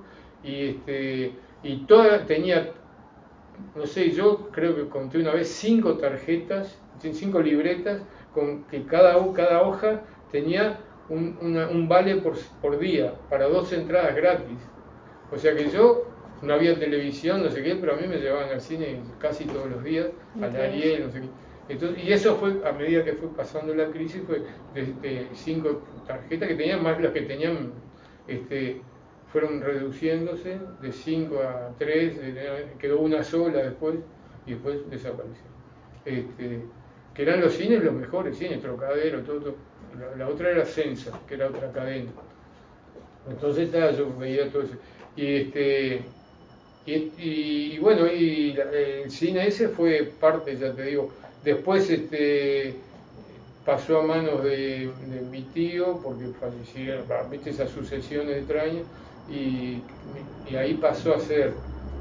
y tenía, no sé, yo creo que conté una vez 5 tarjetas, 5 libretas, con que cada hoja tenía un vale por día, para 2 entradas gratis. O sea que yo no había televisión, no sé qué, pero a mí me llevaban al cine casi todos los días, al Ariel, no sé qué. Entonces, y eso fue, a medida que fue pasando la crisis, fue de 5 tarjetas que tenían, más las que tenían, fueron reduciéndose de 5 a 3, quedó una sola después, y después desapareció. que eran los cines los mejores cines, Trocadero, todo. La otra era Sensa, que era otra cadena. Entonces yo veía todo eso. Y bueno, el cine ese fue parte, ya te digo. Después pasó a manos de mi tío, porque fallecieron, viste esas sucesiones extrañas, y ahí pasó a ser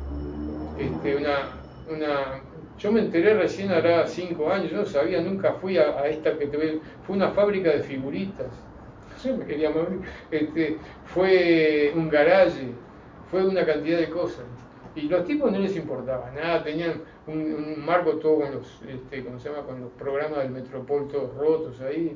una. Yo me enteré recién hará 5 años, yo no sabía, nunca fui a esta que te veo, fue una fábrica de figuritas. Yo me quería morir. Fue un garaje, fue una cantidad de cosas. Y los tipos no les importaba nada, tenían un marco todo con los, ¿cómo se llama? Con los programas del Metropol todos rotos ahí.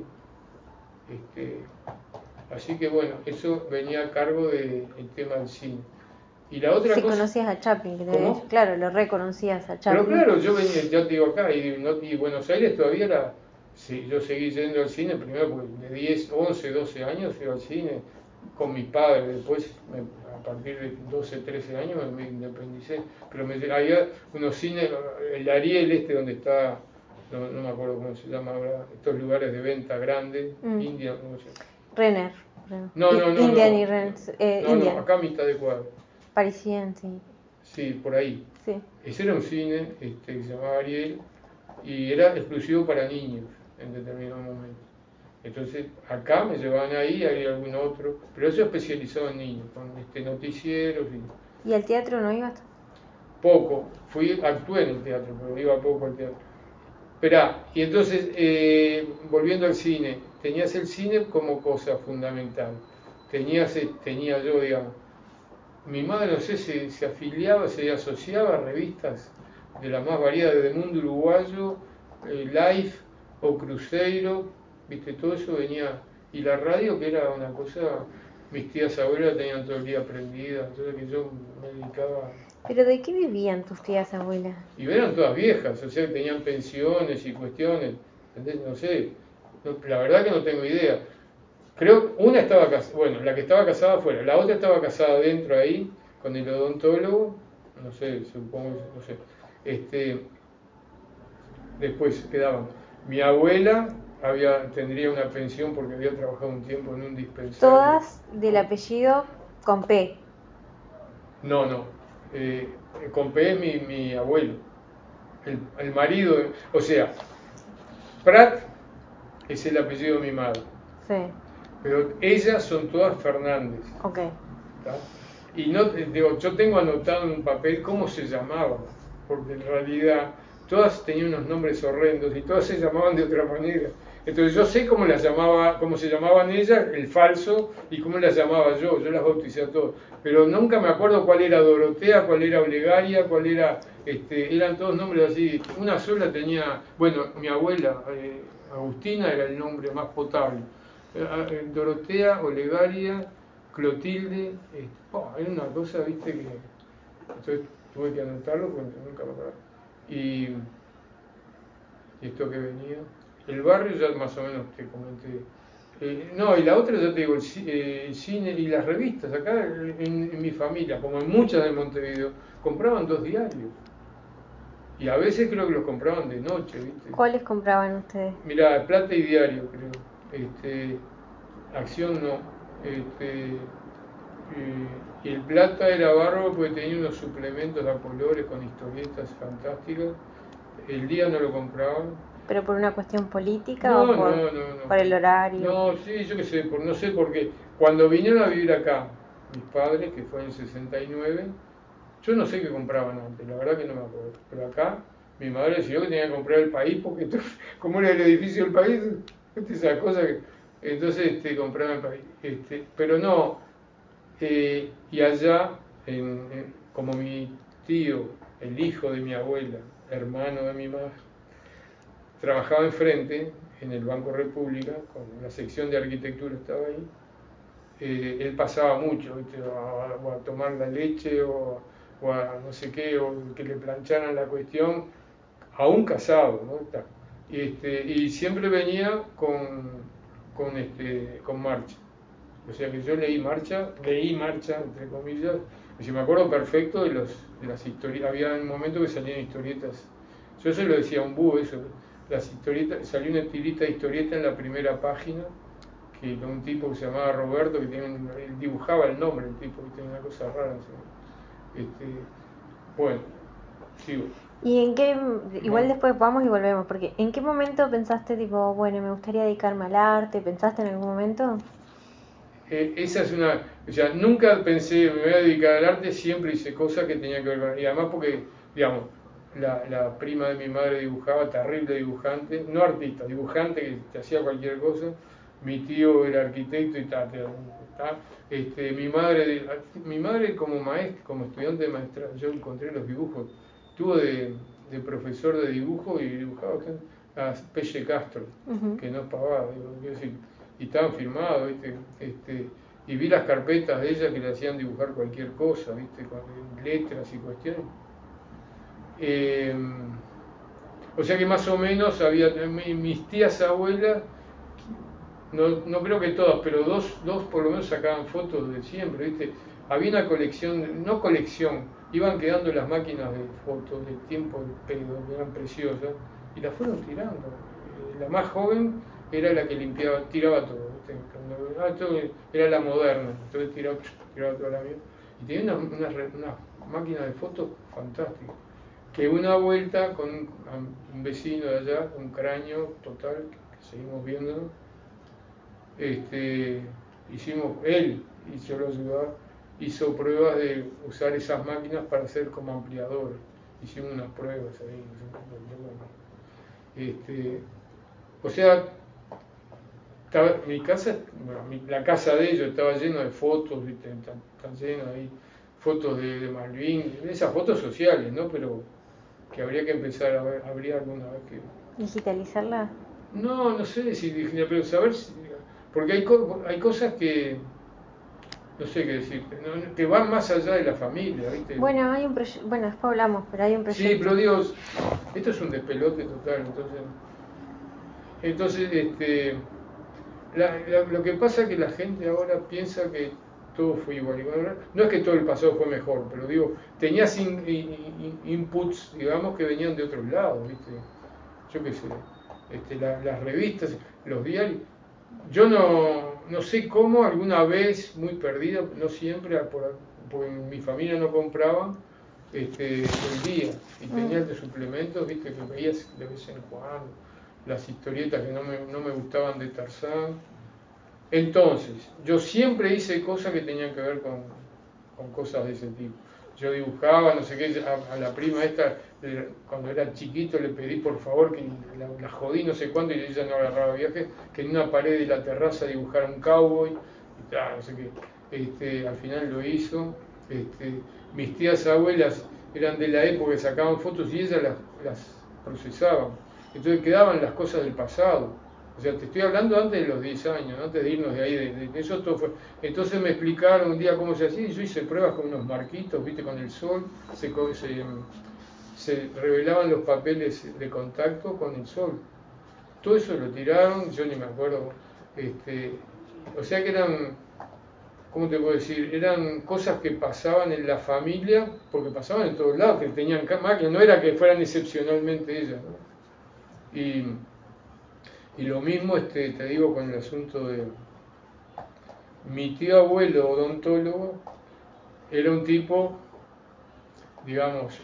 Así que bueno, eso venía a cargo del tema del cine. Y la otra sí, cosa. Conocías a Chaplin, ¿Cómo? Claro, lo reconocías a Chaplin. Pero claro, yo venía, ya te digo acá, y Buenos Aires todavía era. Sí, yo seguí yendo al cine, primero porque de 10, 11, 12 años iba al cine con mis padres, después a partir de 12, 13 años me independicé, pero había unos cines, el Ariel donde está, no me acuerdo cómo se llama ahora, estos lugares de venta grandes, India, no sé. Renner. No, Indian y Renner. No, acá a mitad de cuadra. Parisien, sí. Sí, por ahí. Sí. Ese era un cine que se llamaba Ariel y era exclusivo para niños en determinado momento. Entonces, acá me llevaban ahí, había algún otro, pero eso especializado en niños, con noticieros y. ¿Y al teatro no ibas? Poco, actué en el teatro, pero iba poco al teatro. Esperá, y entonces, volviendo al cine, tenías el cine como cosa fundamental. Tenía yo, digamos, mi madre no sé si se afiliaba, se asociaba a revistas de las más variadas del mundo uruguayo, Life o Cruzeiro, viste, todo eso venía, y la radio que era una cosa, mis tías abuelas tenían todo el día prendida, entonces que yo me dedicaba. ¿Pero de qué vivían tus tías abuelas? Y eran todas viejas, o sea, que tenían pensiones y cuestiones, ¿entendés? No sé, la verdad que no tengo idea. Creo una estaba casada, bueno, la que estaba casada afuera, la otra estaba casada dentro ahí, con el odontólogo, no sé, supongo, no sé. Después quedaban. Mi abuela tendría una pensión porque había trabajado un tiempo en un dispensario. Todas del apellido con P. No. Con P es mi abuelo, el marido, o sea, Prat es el apellido de mi madre. Sí. Pero ellas son todas Fernández. Ok. ¿Tá? Y no, digo, yo tengo anotado en un papel cómo se llamaban, porque en realidad todas tenían unos nombres horrendos y todas se llamaban de otra manera. Entonces yo sé cómo se llamaban ellas, el falso, y cómo las llamaba yo las bauticé a todos. Pero nunca me acuerdo cuál era Dorotea, cuál era Olegaria, cuál era, eran todos nombres así. Una sola tenía, bueno, mi abuela, Agustina, era el nombre más potable. Dorotea, Olegaria, Clotilde, era una cosa, viste, que entonces tuve que anotarlo porque nunca me acordaba. Y esto que venía, el barrio ya más o menos te comenté. No, y la otra ya te digo, el cine y las revistas, acá en mi familia, como en muchas de Montevideo, compraban 2 diarios. Y a veces creo que los compraban de noche, ¿viste? ¿Cuáles compraban ustedes? Mira, Plata y Diario, creo. Acción no. Y el Plata era bárbaro porque tenía unos suplementos a colores con historietas fantásticas. El Día no lo compraban. ¿Pero por una cuestión política No, o no. por el horario? No, sí, yo qué sé, no sé por qué. Cuando vinieron a vivir acá, mis padres, que fue en el 69, yo no sé qué compraban antes, la verdad que no me acuerdo. Pero acá, mi madre decidió que tenía que comprar el país porque, como era el edificio del país, esas cosas que. Entonces compraban el país. Pero no, y allá, como mi tío, el hijo de mi abuela, hermano de mi madre, trabajaba enfrente, en el Banco República, con la sección de arquitectura estaba ahí, él pasaba mucho, ¿viste? O a tomar la leche o a no sé qué, o que le plancharan la cuestión, aún casado, ¿no? Y siempre venía con marcha. O sea que yo leí marcha, entre comillas, y me acuerdo perfecto de las historietas, había un momento que salían historietas, yo se lo decía a un búho eso, las historietas, salió una tirita de historieta en la primera página, que con un tipo que se llamaba Roberto, que él dibujaba el nombre, el tipo, ¿viste? Una cosa rara. Bueno, sigo. ¿Y en qué, igual No. después vamos y volvemos, porque en qué momento pensaste tipo, bueno, me gustaría dedicarme al arte? ¿Pensaste en algún momento? Esa es una, o sea, nunca pensé me voy a dedicar al arte, siempre hice cosas que tenían que ver con, y además porque, digamos, la prima de mi madre dibujaba, terrible dibujante, no artista, dibujante que te hacía cualquier cosa, mi tío era arquitecto y tal, mi madre como maestra, como estudiante de maestra, yo encontré los dibujos, tuvo de profesor de dibujo y dibujaba a Pelle Castro, Ujú. que no es pavada, digo, quiero decir, y estaban firmados, ¿viste? Y vi las carpetas de ella que le hacían dibujar cualquier cosa, ¿viste? Con letras y cuestiones. Eh, o sea que más o menos había, mis tías abuelas, no creo que todas, pero dos por lo menos sacaban fotos de siempre, ¿viste? Había una colección, no colección, iban quedando las máquinas de fotos del tiempo del pedo, que eran preciosas, y las fueron tirando. La más joven era la que tiraba todo, ¿viste? Esto era la moderna, entonces tiraba toda la vida. Y tenía una máquina de fotos fantástica. Que una vuelta con un vecino de allá, un cráneo total, que seguimos viendo, él, y yo lo ayudaba, hizo pruebas de usar esas máquinas para hacer como ampliadores. Hicimos unas pruebas ahí. O sea, mi casa, la casa de ellos estaba llena de fotos, ¿viste? Está lleno ahí, fotos de Malvin, esas fotos sociales, ¿no? Pero que habría que empezar a ver, habría alguna vez que... ¿Digitalizarla? No sé si digital, pero saber si... Porque hay cosas que, no sé qué decirte, que van más allá de la familia, ¿viste? Bueno, hay un proyecto, bueno, después hablamos, pero hay un Sí, proyecto. pero digo, esto es un despelote total, entonces lo que pasa es que la gente ahora piensa que todo fue igual. No es que todo el pasado fue mejor, pero digo, tenías inputs, digamos, que venían de otros lados, ¿viste? Yo qué sé, las revistas, los diarios. Yo no sé cómo, alguna vez, muy perdida, no siempre, porque mi familia no compraba, el día, y Mm. tenías de suplementos, viste, que veías de vez en cuando, las historietas que no me gustaban de Tarzán. Entonces, yo siempre hice cosas que tenían que ver con cosas de ese tipo. Yo dibujaba, no sé qué, a la prima esta, cuando era chiquito, le pedí por favor que la jodí no sé cuándo y ella no agarraba viaje, que en una pared de la terraza dibujara un cowboy, y tal, no sé qué. Al final lo hizo. Mis tías abuelas eran de la época que sacaban fotos y ellas las procesaban. Entonces quedaban las cosas del pasado. O sea, te estoy hablando antes de los 10 años, antes de irnos de ahí, de eso todo fue. Entonces me explicaron un día cómo se hacía y yo hice pruebas con unos marquitos, viste, con el sol, se revelaban los papeles de contacto con el sol. Todo eso lo tiraron, yo ni me acuerdo. O sea que eran, ¿cómo te puedo decir? Eran cosas que pasaban en la familia, porque pasaban en todos lados, que tenían máquinas, no era que fueran excepcionalmente ellas, ¿no? Y lo mismo te digo con el asunto de mi tío abuelo odontólogo, era un tipo, digamos,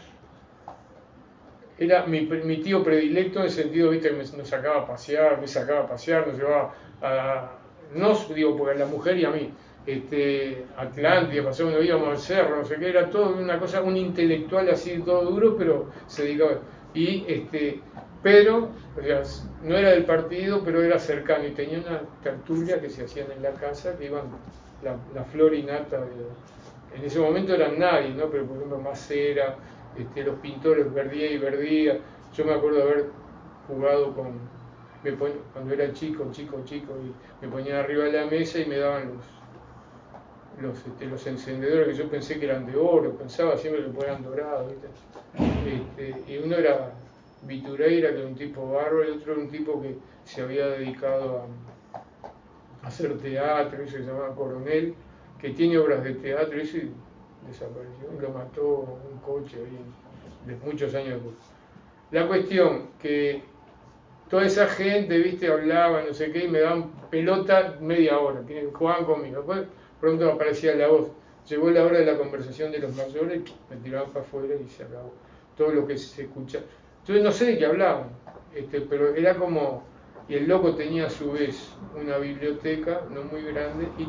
era mi tío predilecto en el sentido, viste, que me sacaba a pasear, nos llevaba no digo, porque a la mujer y a mí, Atlántida, pasamos, íbamos al cerro, no sé qué, era todo una cosa, un intelectual así, todo duro, pero se dedicaba, y pero, o sea, no era del partido, pero era cercano, y tenía una tertulia que se hacían en la casa, que iban la flor y nata en ese momento eran nadie, ¿no? Pero por ejemplo Macera, los pintores Verdier y Verdier, yo me acuerdo de haber jugado cuando era chico, y me ponían arriba de la mesa y me daban los encendedores que yo pensé que eran de oro, pensaba siempre que eran dorados, ¿viste? Y uno era Vitureira, que era un tipo bárbaro, y otro era un tipo que se había dedicado a hacer teatro, ese que se llamaba Coronel, que tiene obras de teatro, ese desapareció, lo mató un coche ahí, de muchos años después. La cuestión que toda esa gente, viste, hablaba, no sé qué, y me daban pelota media hora, jugaban conmigo. Después pronto aparecía la voz. Llegó la hora de la conversación de los mayores, me tiraban para afuera y se acabó. Todo lo que se escucha. Entonces no sé de qué hablaban, pero era como, y el loco tenía a su vez una biblioteca, no muy grande, y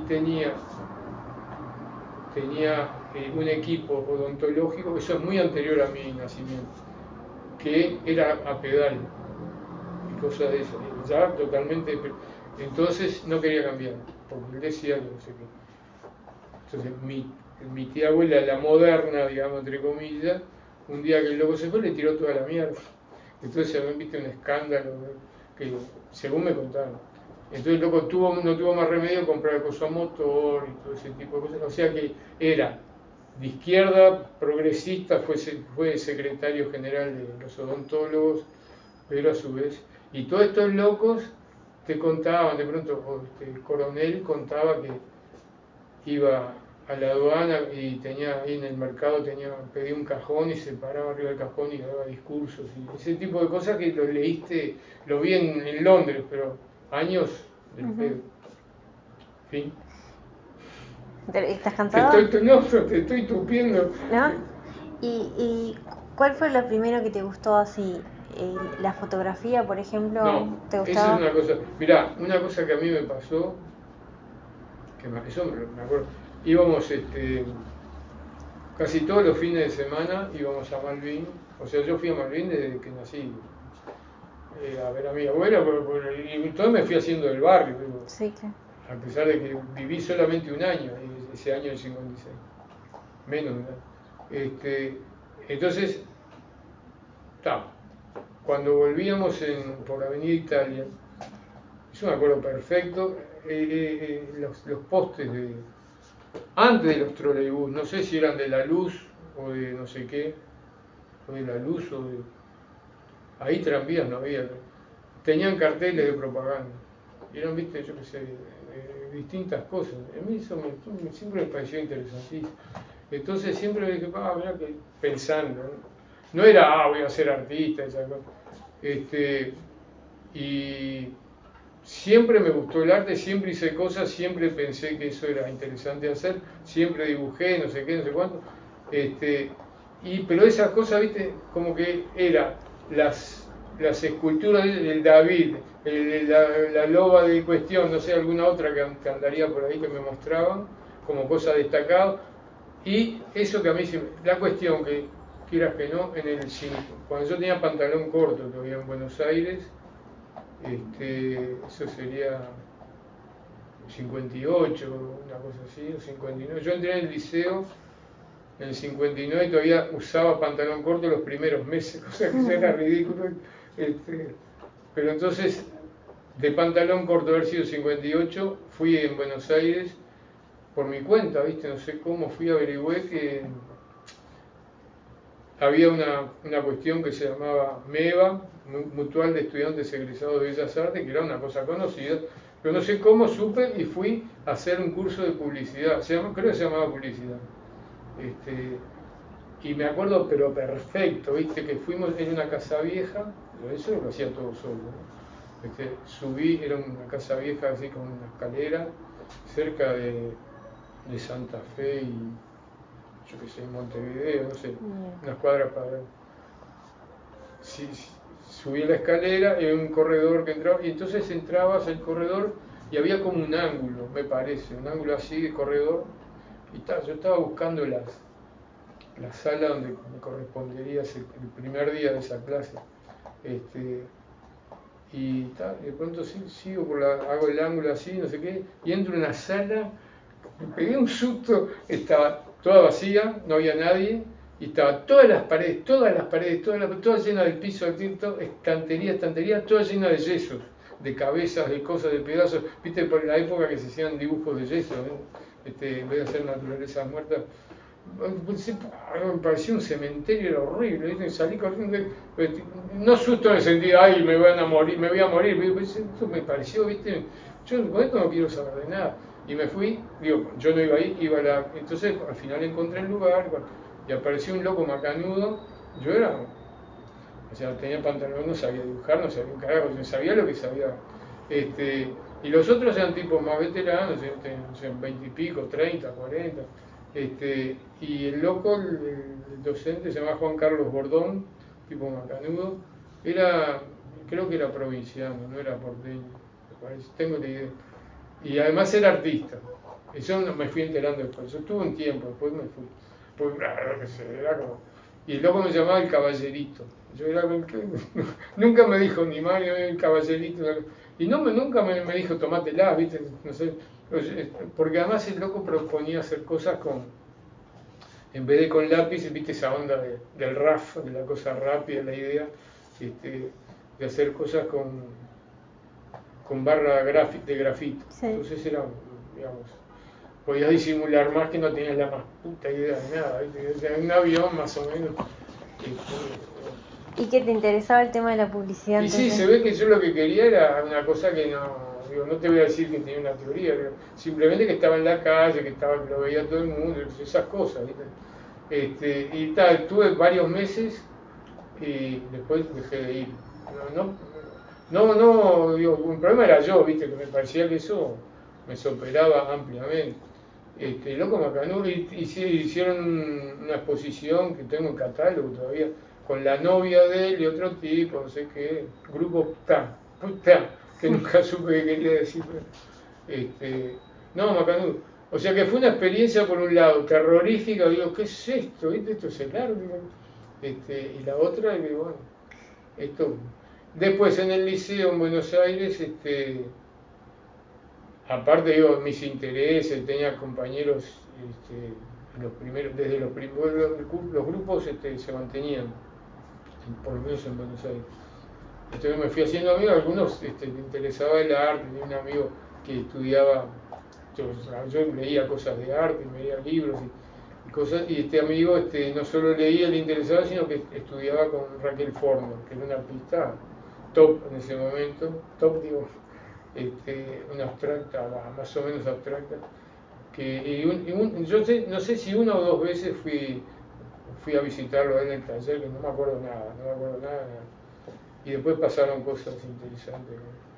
tenía un equipo odontológico, eso es muy anterior a mi nacimiento, que era a pedal y cosas de eso, ya totalmente. Entonces no quería cambiar, porque él decía que no sé qué. Entonces mi tía abuela, la moderna, digamos, entre comillas, un día que el loco se fue, le tiró toda la mierda. Entonces se habían visto un escándalo, que según me contaron. Entonces el loco no tuvo más remedio que comprar cosa motor y todo ese tipo de cosas. O sea que era de izquierda, progresista, fue secretario general de los odontólogos, pero a su vez, y todos estos locos te contaban, de pronto, el coronel contaba que iba a la aduana y tenía ahí en el mercado, pedía un cajón y se paraba arriba del cajón y daba discursos, y ese tipo de cosas que lo leíste, lo vi en Londres, pero años del pedo. Fin. ¿Estás cansado? No, te estoy tupiendo. ¿No? ¿Y cuál fue lo primero que te gustó así? ¿La fotografía, por ejemplo, No, te esa es gustaba? una cosa. Mirá, una cosa que a mí me pasó, eso me acuerdo, íbamos casi todos los fines de semana, íbamos a Malvin, o sea, yo fui a Malvin desde que nací, a ver a mi abuela, y entonces me fui haciendo del barrio, digo, Sí, claro. a pesar de que viví solamente un año, ese año del 56, menos, ¿verdad? Entonces, cuando volvíamos por Avenida Italia, yo me acuerdo perfecto, los postes antes de los troleibús, no sé si eran de la luz o de no sé qué, o de la luz o de... Ahí tranvías no había, tenían carteles de propaganda, y eran, viste, yo qué sé, distintas cosas. A mí eso siempre me pareció interesantísimo. Entonces siempre dije, mirá que pensando, no era, voy a ser artista, esa cosa. Y siempre me gustó el arte, siempre hice cosas, siempre pensé que eso era interesante hacer, siempre dibujé, no sé qué, no sé cuánto. Pero esas cosas, viste, como que eran las esculturas del David, la loba de cuestión, no sé, alguna otra que andaría por ahí que me mostraban como cosa destacada. Y eso que a mí, la cuestión que quieras que no, cuando yo tenía pantalón corto todavía en Buenos Aires, eso sería 58, una cosa así, o 59. Yo entré en el liceo en el 59 y todavía usaba pantalón corto los primeros meses, cosa que ya era ridículo. Pero entonces, de pantalón corto haber sido 58, fui en Buenos Aires por mi cuenta, ¿viste? No sé cómo, fui a averigué que había una cuestión que se llamaba MEVA, Mutual de Estudiantes Egresados de Bellas Artes, que era una cosa conocida, pero no sé cómo supe y fui a hacer un curso de publicidad, creo que se llamaba publicidad. Y me acuerdo, pero perfecto, viste, que fuimos en una casa vieja, eso lo hacía todo solo, ¿no? Subí, era una casa vieja así con una escalera, cerca de Santa Fe y yo qué sé, en Montevideo, no sé, unas cuadras para ver. Sí, subí la escalera, en un corredor que entraba, y entonces entrabas al corredor y había como un ángulo, me parece, un ángulo así de corredor, y yo estaba buscando la sala donde me correspondería el primer día de esa clase. De pronto sigo hago el ángulo así, no sé qué, y entro en una sala, me pegué un susto, estaba toda vacía, no había nadie, y estaba todas las paredes, todas llenas del piso, estantería, todas llenas de yesos, de cabezas, de cosas, de pedazos, viste, por la época que se hacían dibujos de yeso, ¿no? En vez de hacer naturaleza muerta. Me parecía un cementerio, era horrible, ¿viste? Salí corriendo, no susto en el sentido, ay, me voy a morir, eso me pareció, viste, yo con esto no quiero saber de nada. Y me fui, digo, yo no iba ahí, entonces al final encontré el lugar, y apareció un loco macanudo, yo era O sea, tenía pantalón, no sabía dibujar, no sabía un carajo, yo sabía lo que sabía. Y los otros eran tipos más veteranos, no sé, 20 y pico, 30, 40. Y el loco, el docente, se llama Juan Carlos Bordón, tipo macanudo, era, creo que era provinciano, no era porteño, me parece, tengo la idea. Y además era artista. Y yo no me fui enterando después. Yo estuve un tiempo, después me fui. Pues claro, que sé, era como. Y el loco me llamaba el caballerito. Yo era nunca me dijo ni Mario el caballerito. Y nunca me dijo tomátela, ¿viste? No sé. Porque además el loco proponía hacer cosas con. En vez de con lápiz, viste esa onda del RAF, de la cosa rápida, la idea, de hacer cosas con barra de grafito. Sí. Entonces era, digamos, podías disimular más que no tenías la más puta idea de nada, ¿viste? O sea, un avión más o menos. ¿Y que te interesaba el tema de la publicidad Y sí, entonces? se ve que yo lo que quería era una cosa que no, digo, no te voy a decir que tenía una teoría, digo, simplemente que estaba en la calle, que lo veía todo el mundo, esas cosas, ¿viste? Y tal, tuve varios meses y después dejé de ir. Digo, un problema era yo, ¿viste? Que me parecía que eso me superaba ampliamente. Loco Macanudo, hicieron una exposición que tengo en catálogo todavía, con la novia de él y otro tipo, no sé qué, grupo puta, que nunca supe qué quería decir. No, Macanudo. O sea que fue una experiencia, por un lado, terrorífica, digo, ¿qué es esto? ¿Viste? Esto es el arte. Y la otra, que bueno, esto. Después en el liceo en Buenos Aires, aparte digo, mis intereses, tenía compañeros, los primeros, desde los grupos se mantenían, por lo menos en Buenos Aires. Entonces me fui haciendo amigos, algunos le interesaba el arte, tenía un amigo que estudiaba, yo leía cosas de arte, leía libros y cosas, y este amigo no solo leía, le interesaba, sino que estudiaba con Raquel Forno, que era una artista top en ese momento, top digo, una abstracta, más o menos abstracta, yo no sé si una o dos veces fui a visitarlo en el taller, que no me acuerdo nada, nada. Y después pasaron cosas interesantes.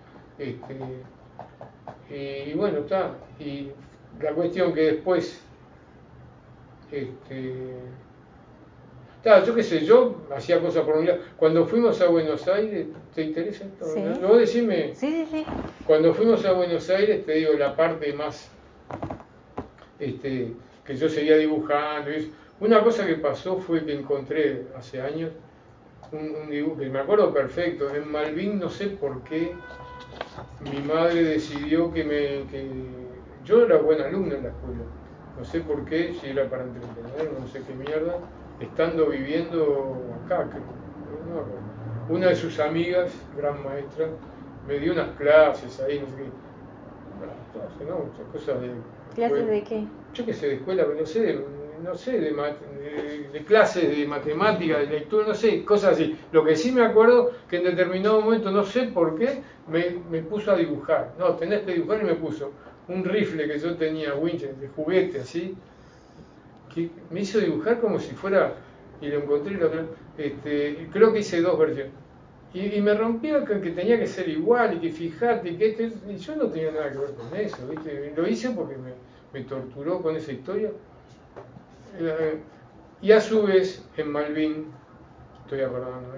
Y bueno, está. Y la cuestión que después, yo qué sé, yo hacía cosas por un lado. Cuando fuimos a Buenos Aires, ¿te interesa esto? Sí. ¿No? Decime. Sí. Cuando fuimos a Buenos Aires, te digo, la parte más que yo seguía dibujando. Una cosa que pasó fue que encontré hace años un dibujo que me acuerdo perfecto. En Malvin, no sé por qué, mi madre decidió yo era buen alumno en la escuela. No sé por qué, si era para entretener, no sé qué mierda, estando viviendo acá, creo, no me acuerdo. Una de sus amigas, gran maestra, me dio unas clases ahí, no sé qué. No, muchas cosas de ¿Clases de qué? yo qué sé, de escuela, pero no sé, de clases de matemática, de lectura, no sé, cosas así. Lo que sí me acuerdo que en determinado momento, no sé por qué, me puso a dibujar. No, tenés que dibujar y me puso un rifle que yo tenía, Winchester, de juguete, así, que me hizo dibujar como si fuera, y lo encontré, creo que hice dos versiones. Y me rompió que tenía que ser igual y que fijate y yo no tenía nada que ver con eso, ¿viste? Lo hice porque me torturó con esa historia. Y a su vez, en Malvin, estoy acordando,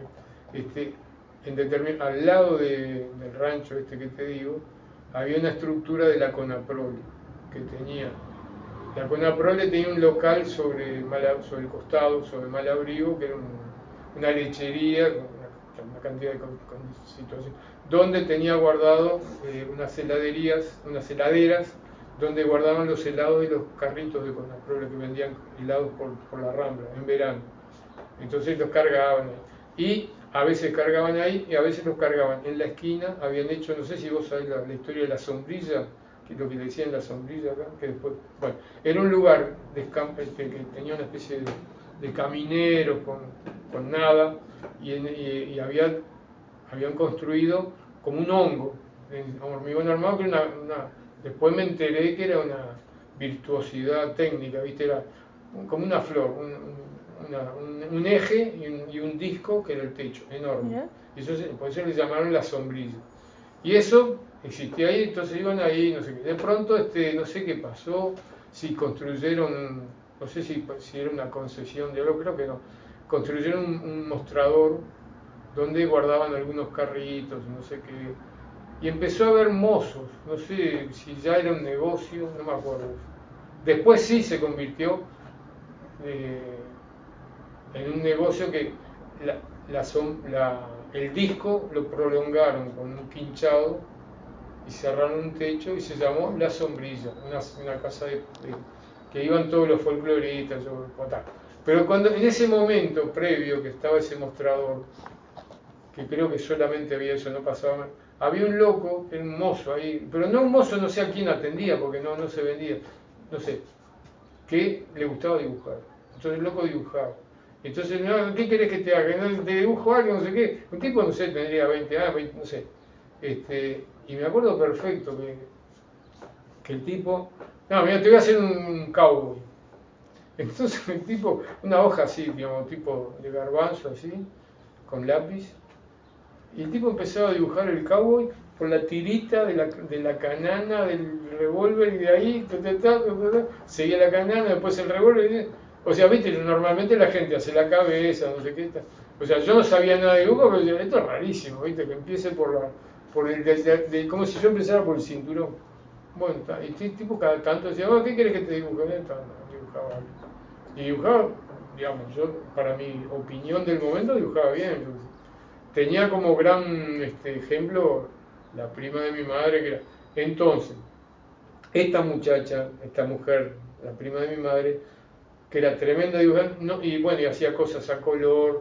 al lado del rancho que te digo, había una estructura de la Conaprole que tenía. La Conaprole tenía un local sobre el costado, sobre Malabrigo, que era una lechería con una cantidad de situaciones, donde tenía guardado unas heladeras, donde guardaban los helados de los carritos de Conaprole que vendían helados por la Rambla en verano. Entonces los cargaban ahí. Y a veces cargaban ahí y a veces los cargaban en la esquina. Habían hecho, no sé si vos sabés la historia de la sombrilla, que es lo que le decían la sombrilla acá, que después, bueno, era un lugar que tenía una especie de caminero con nada y habían construido como un hongo en hormigón armado, que era después me enteré que era una virtuosidad técnica, ¿viste? Era como una flor, un eje y un disco que era el techo, enorme. Mira. Y eso, por eso le llamaron la sombrilla. Y eso existía ahí, entonces iban ahí, no sé qué. De pronto, no sé qué pasó, si construyeron, no sé si era una concesión de algo, creo que no. Construyeron un mostrador donde guardaban algunos carritos, no sé qué. Y empezó a haber mozos, no sé si ya era un negocio, no me acuerdo. Después sí se convirtió en un negocio que el disco lo prolongaron con un quinchado y cerraron un techo y se llamó La Sombrilla, una casa que iban todos los folcloristas. Pero cuando en ese momento previo que estaba ese mostrador, que creo que solamente había eso, no pasaba más, había un loco, un mozo ahí, pero no un mozo, no sé a quién atendía, porque no se vendía, no sé, que le gustaba dibujar. Entonces el loco dibujaba. Entonces, no, ¿qué querés que te haga? No, te dibujo algo, no sé qué. Un tipo, no sé, tendría 20 años, 20, no sé. Y me acuerdo perfecto que el tipo, no, mira, te voy a hacer un cowboy. Entonces el tipo, una hoja así, digamos, tipo de garbanzo así, con lápiz. Y el tipo empezaba a dibujar el cowboy por la tirita de la canana del revólver y de ahí, seguía la canana, después el revólver. O sea, viste, normalmente la gente hace la cabeza, no sé qué. O sea, yo no sabía nada de dibujo, pero decía, esto es rarísimo, viste, que empiece por como si yo empezara por el cinturón. Bueno, y el tipo cada tanto decía, bueno, ¿qué querés que te dibuje? Dibujaba algo. Y dibujaba, digamos, yo, para mi opinión del momento, dibujaba bien. Entonces, tenía como gran ejemplo la prima de mi madre, que era. Entonces, esta muchacha, esta mujer, la prima de mi madre, que era tremenda dibujante, y bueno, y hacía cosas a color,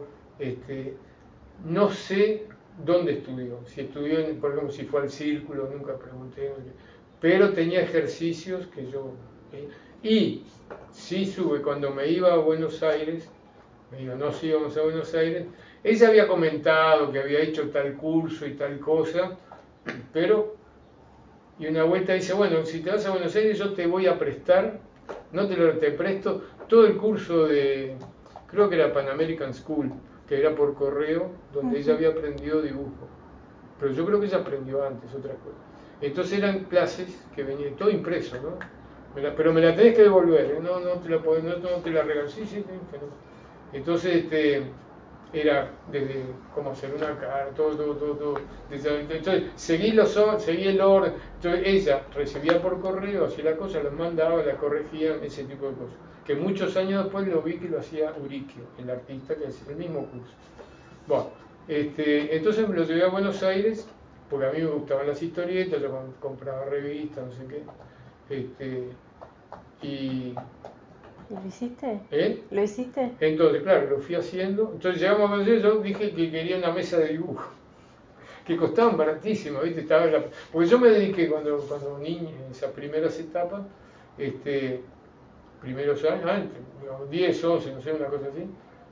no sé dónde estudió, si estudió, por ejemplo, si fue al círculo, nunca pregunté, pero tenía ejercicios que yo. Y sí sube, cuando me iba a Buenos Aires, me digo, no, sí, vamos a Buenos Aires. Ella había comentado que había hecho tal curso y tal cosa, pero, y una vuelta dice, bueno, si te vas a Buenos Aires yo te voy a prestar, te presto todo el curso creo que era Pan American School, que era por correo, donde ella había aprendido dibujo. Pero yo creo que ella aprendió antes otra cosa. Entonces eran clases que venían, todo impreso, ¿no? Pero me la tenés que devolver, ¿eh? No te la podés, no te la regalo. Sí, pero. Entonces, era desde cómo hacer una cara, todo. Entonces, seguí el orden. Entonces, ella recibía por correo, hacía la cosa, los mandaba, la corregían, ese tipo de cosas. Que muchos años después lo vi que lo hacía Uriquio, el artista que hacía el mismo curso. Bueno, entonces me lo llevé a Buenos Aires, porque a mí me gustaban las historietas, yo compraba revistas, no sé qué. Y ¿Y lo hiciste? ¿Eh? ¿Lo hiciste? Entonces, claro, lo fui haciendo. Entonces llegamos a Buenos Aires, yo dije que quería una mesa de dibujo, que costaban baratísimo, ¿viste? Porque yo me dediqué cuando niño, en esas primeras etapas, primeros años, antes, 10, 11, no sé, una cosa así,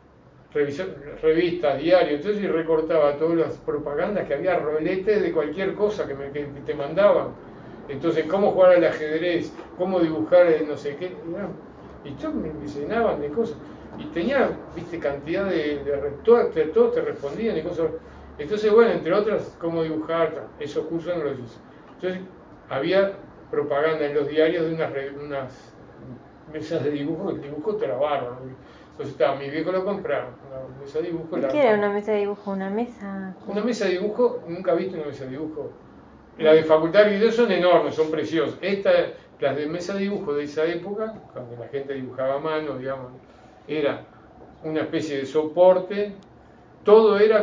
revistas, diarios, entonces y recortaba todas las propagandas que había, roletes de cualquier cosa que te mandaban. Entonces, cómo jugar al ajedrez, cómo dibujar no sé qué, y yo me llenaban de cosas. Y tenía, viste, cantidad todos te respondían y cosas. Entonces, bueno, entre otras, cómo dibujar, esos cursos no los hice. Entonces, había propaganda en los diarios de unas mesas de dibujo, el dibujo te era bárbaro. Entonces, mi viejo lo compraron, una mesa de dibujo. ¿Y qué era una mesa de dibujo? ¿Una mesa? Una mesa de dibujo, nunca he visto una mesa de dibujo. Las de Facultad de Video son enormes, son preciosas. Las de mesa de dibujo de esa época, cuando la gente dibujaba a mano, digamos, era una especie de soporte, todo era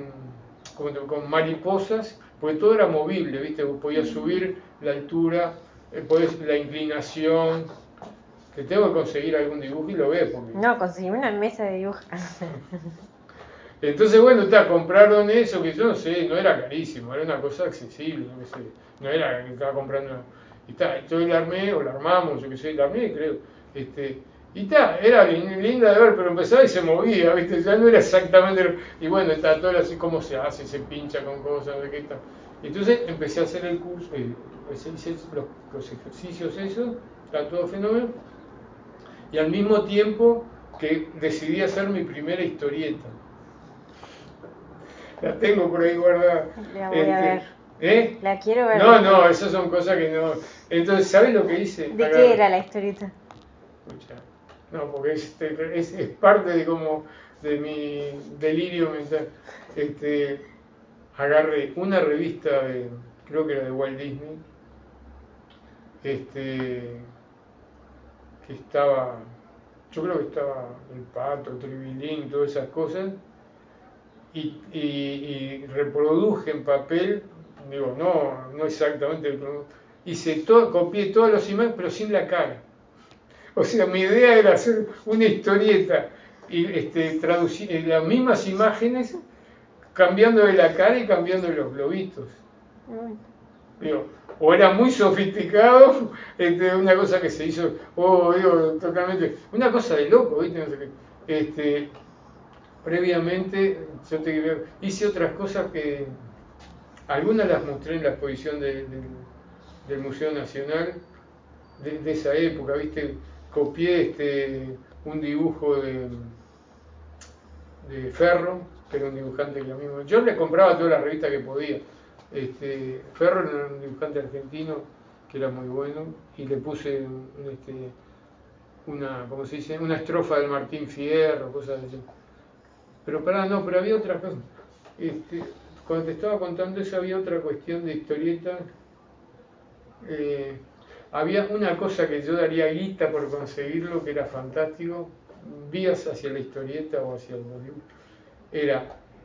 con mariposas, porque todo era movible, ¿viste? Vos podías subir la altura, la inclinación. Te tengo que conseguir algún dibujo y lo ves. No, conseguí una mesa de dibujo. Entonces, bueno, compraron eso, que yo no sé, no era carísimo, era una cosa accesible, no sé, no era que estaba comprando. Yo la armé, o la armamos, yo qué sé, la armé, creo. Era linda de ver, pero empezaba y se movía, ¿viste? Ya no era exactamente. Y bueno, está todo así, cómo se hace, se pincha con cosas, de qué está. Entonces empecé a hacer el curso, hice los ejercicios, eso, está todo fenómeno. Y al mismo tiempo que decidí hacer mi primera historieta. La tengo por ahí guardada. La voy a ver. ¿Eh? La quiero ver. No, esas son cosas que no. Entonces, ¿sabes lo que hice? ¿De qué era la historieta? Escucha, no, porque es parte de como de mi delirio mental. Agarré una revista creo que era de Walt Disney, que estaba, yo creo que estaba El Pato, Tribilín, todas esas cosas, y reproduje en papel, digo, no exactamente, copié todas las imágenes, pero sin la cara. O sea, mi idea era hacer una historieta y traducir las mismas imágenes, cambiando de la cara y cambiando los globitos. Digo, o era muy sofisticado, una cosa que se hizo, digo, totalmente, una cosa de loco, ¿viste? No sé qué. Previamente, hice otras cosas que, algunas las mostré en la exposición del Museo Nacional, de esa época, ¿viste? Copié un dibujo de Ferro, que era un dibujante que a mí yo le compraba todas las revistas que podía. Ferro era un dibujante argentino que era muy bueno, y le puse ¿cómo se dice? Una estrofa del Martín Fierro, cosas así. Pero pero había otra cosa. Cuando te estaba contando eso, había otra cuestión de historieta. Había una cosa que yo daría guita por conseguirlo, que era fantástico, vías hacia la historieta o hacia los dibujos. Era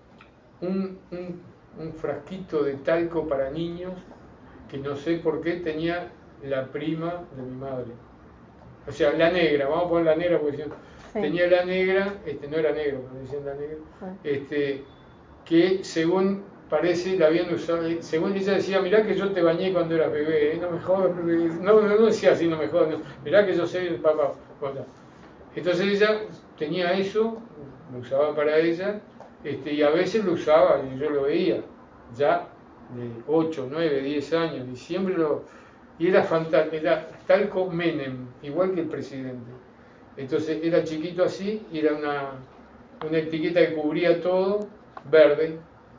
un frasquito de talco para niños que no sé por qué tenía la prima de mi madre. O sea, la negra, vamos a poner la negra porque tenía la negra, no era negro, pero decían la negra, que según parece la habían usado, según ella decía, mirá que yo te bañé cuando eras bebé, no me jodas, no decía así, no me jodas, no, mirá que yo soy el papá. Bueno, entonces ella tenía eso, lo usaba para ella, y a veces lo usaba, y yo lo veía, ya de 8, 9, 10 años, y siempre y era fantástico, era talco Menem, igual que el presidente. Entonces era chiquito así, y era una etiqueta que cubría todo, verde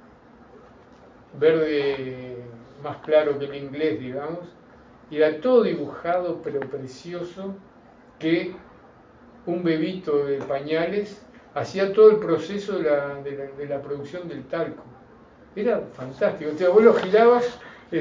más claro que el inglés, digamos, y era todo dibujado, pero precioso, que un bebito de pañales hacía todo el proceso de la producción del talco. Era fantástico. Entonces vos lo girabas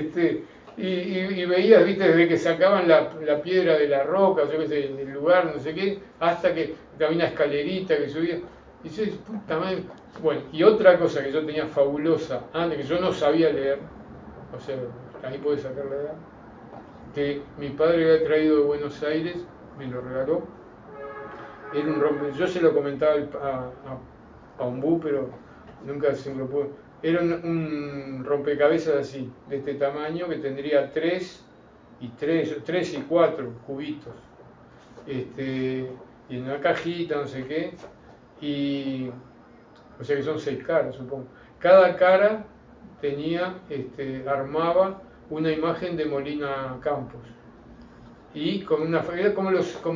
y veías, viste, desde que sacaban la piedra de la roca, yo qué sé, del lugar, no sé qué, hasta que había una escalerita que subía. Y yo decía, puta madre. Bueno, y otra cosa que yo tenía fabulosa, antes que yo no sabía leer, o sea, ahí podés sacar la edad, que mi padre había traído de Buenos Aires, me lo regaló. Era un yo se lo comentaba a Umbú, pero nunca se me lo pudo. Era un rompecabezas así, de este tamaño, que tendría 3 y 4 cubitos. Y en una cajita, no sé qué, o sea que son 6 caras, supongo. Cada cara armaba una imagen de Molina Campos. Y con era como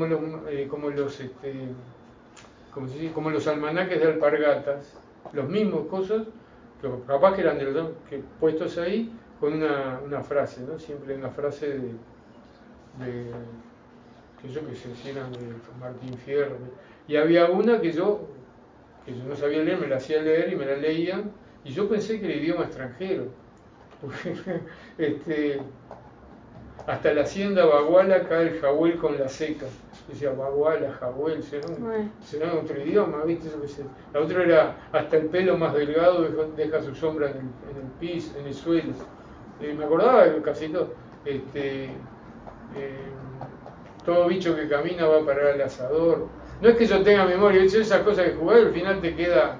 los almanaques de alpargatas, los mismos cosas, que capaz que eran de los que puestos ahí, con una frase, ¿no? Siempre una frase que yo que sé, si eran de Martín Fierro. Y había una que yo no sabía leer, me la hacía leer y me la leían, y yo pensé que era idioma extranjero. Hasta la hacienda Baguala cae el jahuel con la seca. Decía Baguala, jahuel, será otro idioma, ¿viste? Yo qué sé. La otra era hasta el pelo más delgado deja su sombra en el piso, en el suelo. Me acordaba de casi todo. Todo bicho que camina va a parar al asador. No es que yo tenga memoria, esas cosas que jugué, al final te queda.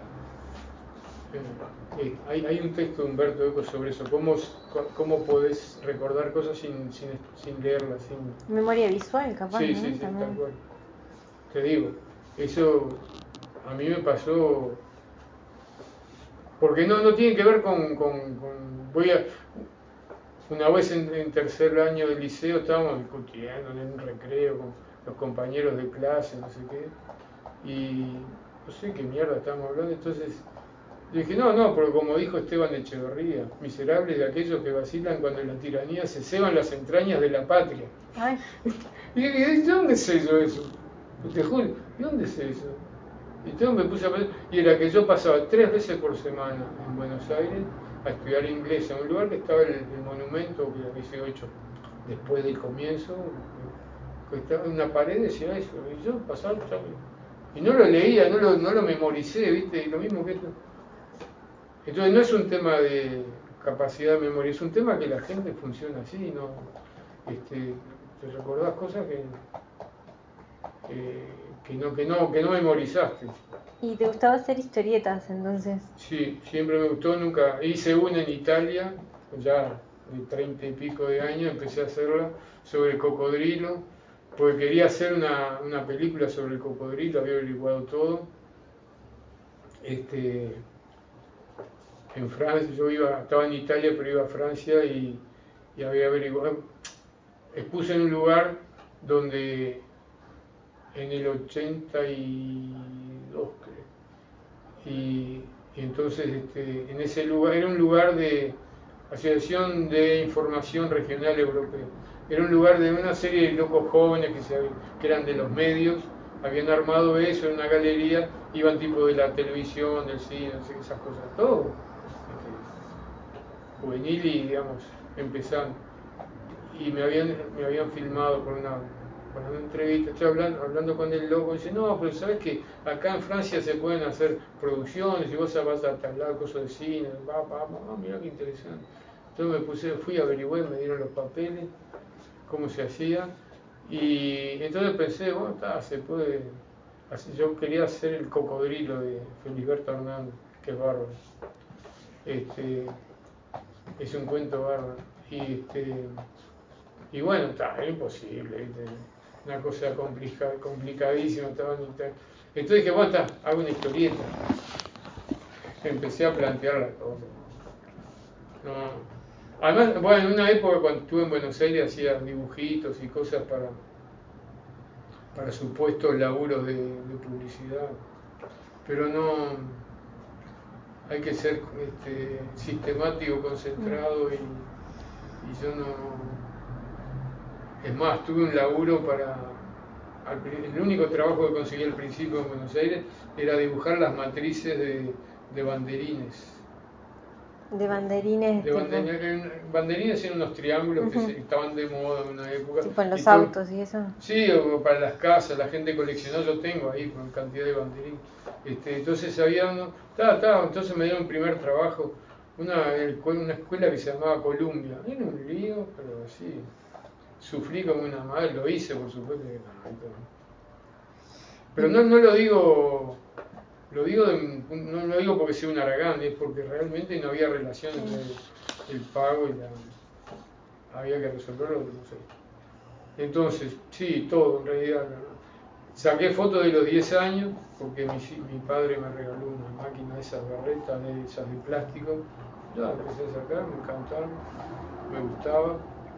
Hay un texto de Humberto Eco sobre eso, cómo podés recordar cosas sin leerlas. Memoria visual, capaz, sí, ¿no? sí, También. tal cual. Te digo, eso a mí me pasó, porque no tiene que ver una vez en tercer año del liceo estábamos discutiendo en un recreo con los compañeros de clase, no sé qué, y no sé qué mierda estábamos hablando, entonces le dije, no, porque como dijo Esteban Echeverría, miserables de aquellos que vacilan cuando en la tiranía se ceban las entrañas de la patria. Ay. Y dije, ¿de dónde sé yo eso? Te juro, ¿de dónde sé eso? Y entonces me puse a pensar, y era que yo pasaba 3 veces por semana en Buenos Aires a estudiar inglés, en un lugar que estaba el monumento que había hecho después del comienzo, que estaba en una pared, decía eso, y yo pasaba, y no lo leía, no lo memoricé, ¿viste? Y lo mismo que esto. Entonces no es un tema de capacidad de memoria, es un tema que la gente funciona así, ¿no? Te recordás cosas que no memorizaste. ¿Y te gustaba hacer historietas entonces? Sí, siempre me gustó, nunca. Hice una en Italia, ya de 30 y pico de años, empecé a hacerla sobre el cocodrilo, porque quería hacer una película sobre el cocodrilo, había averiguado todo. En Francia, estaba en Italia, pero iba a Francia y había averiguado. Expuse en un lugar donde en el 82, creo. Y entonces en ese lugar, era un lugar de Asociación de Información Regional Europea. Era un lugar de una serie de locos jóvenes que eran de los medios, habían armado eso en una galería, iban tipo de la televisión, del cine, esas cosas, todo juvenil y digamos, empezando. Y me habían filmado para una entrevista, estoy hablando con el loco, y dice, no, pero sabes que acá en Francia se pueden hacer producciones, y vos vas a tal lado, cosas de cine, mira qué interesante. Entonces fui, averigué, me dieron los papeles, cómo se hacía, y entonces pensé, bueno, se puede, yo quería hacer el cocodrilo de Feliberto Hernández, que es bárbaro. Es un cuento bárbaro. Y bueno, era imposible, ¿viste? Una cosa complicadísima. Entonces dije, bueno, hago una historieta. Empecé a plantear las cosas. No. Además, bueno, en una época cuando estuve en Buenos Aires hacía dibujitos y cosas para supuestos laburos de publicidad. Pero no, hay que ser sistemático, concentrado y yo no. Es más, tuve un laburo el único trabajo que conseguí al principio en Buenos Aires era dibujar las matrices de banderines. De banderines, Banderines eran unos triángulos que estaban de moda en una época. Tipo en los autos y eso. Sí, o para las casas, la gente coleccionó, yo tengo ahí con cantidad de banderines. Entonces entonces me dieron un primer trabajo, una escuela que se llamaba Columbia. Era un lío, pero sí. Sufrí como una madre, lo hice por supuesto. Pero no lo digo, no lo digo porque sea un aragán, es porque realmente no había relación entre el pago y había que resolverlo, no sé. Entonces, sí, todo en realidad. Saqué fotos de los 10 años, porque mi padre me regaló una máquina de esas berretas, de esas de plástico. Yo empecé a sacar, me encantaron, me gustaba.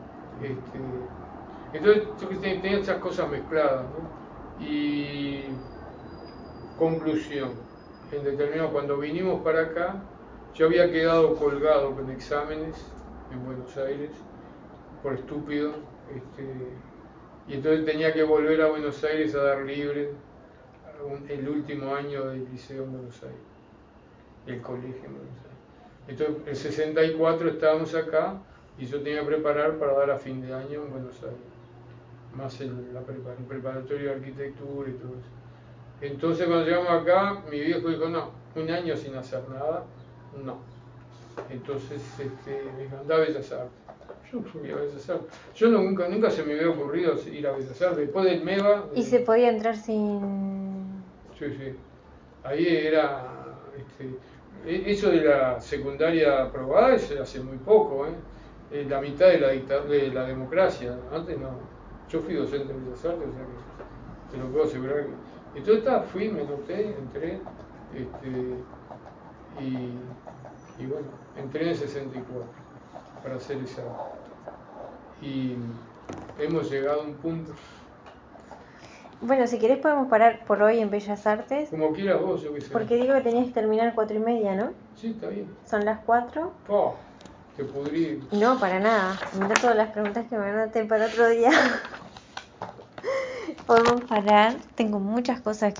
Entonces yo tenía esas cosas mezcladas, ¿no? Y conclusión, cuando vinimos para acá, yo había quedado colgado con exámenes en Buenos Aires, por estúpido, y entonces tenía que volver a Buenos Aires a dar libre el último año del liceo en Buenos Aires, el colegio en Buenos Aires. Entonces, el 64 estábamos acá y yo tenía que preparar para dar a fin de año en Buenos Aires, más el preparatorio de arquitectura y todo eso. Entonces cuando llegamos acá, mi viejo dijo, no, un año sin hacer nada, no. Entonces me dijo, anda a Bellas Artes. Yo fui a Bellas Artes. Yo nunca se me había ocurrido ir a Bellas Artes. Después del MEVA... ¿Y se podía entrar sin...? Sí. Ahí era... eso de la secundaria aprobada es hace muy poco, la mitad de la democracia. Antes no. Yo fui docente de Bellas Artes, o sea que te lo puedo asegurar. Entonces fui, me anoté, entré, y bueno, entré en el 64 para hacer esa. Y hemos llegado a un punto. Bueno, si querés podemos parar por hoy en Bellas Artes. Como quieras vos, yo qué sé. Porque digo que tenías que terminar 4:30, ¿no? Sí, está bien. Son las 4. Oh, te pudrí. No, para nada. Mira todas las preguntas que me anoté para otro día. Podemos parar. Tengo muchas cosas que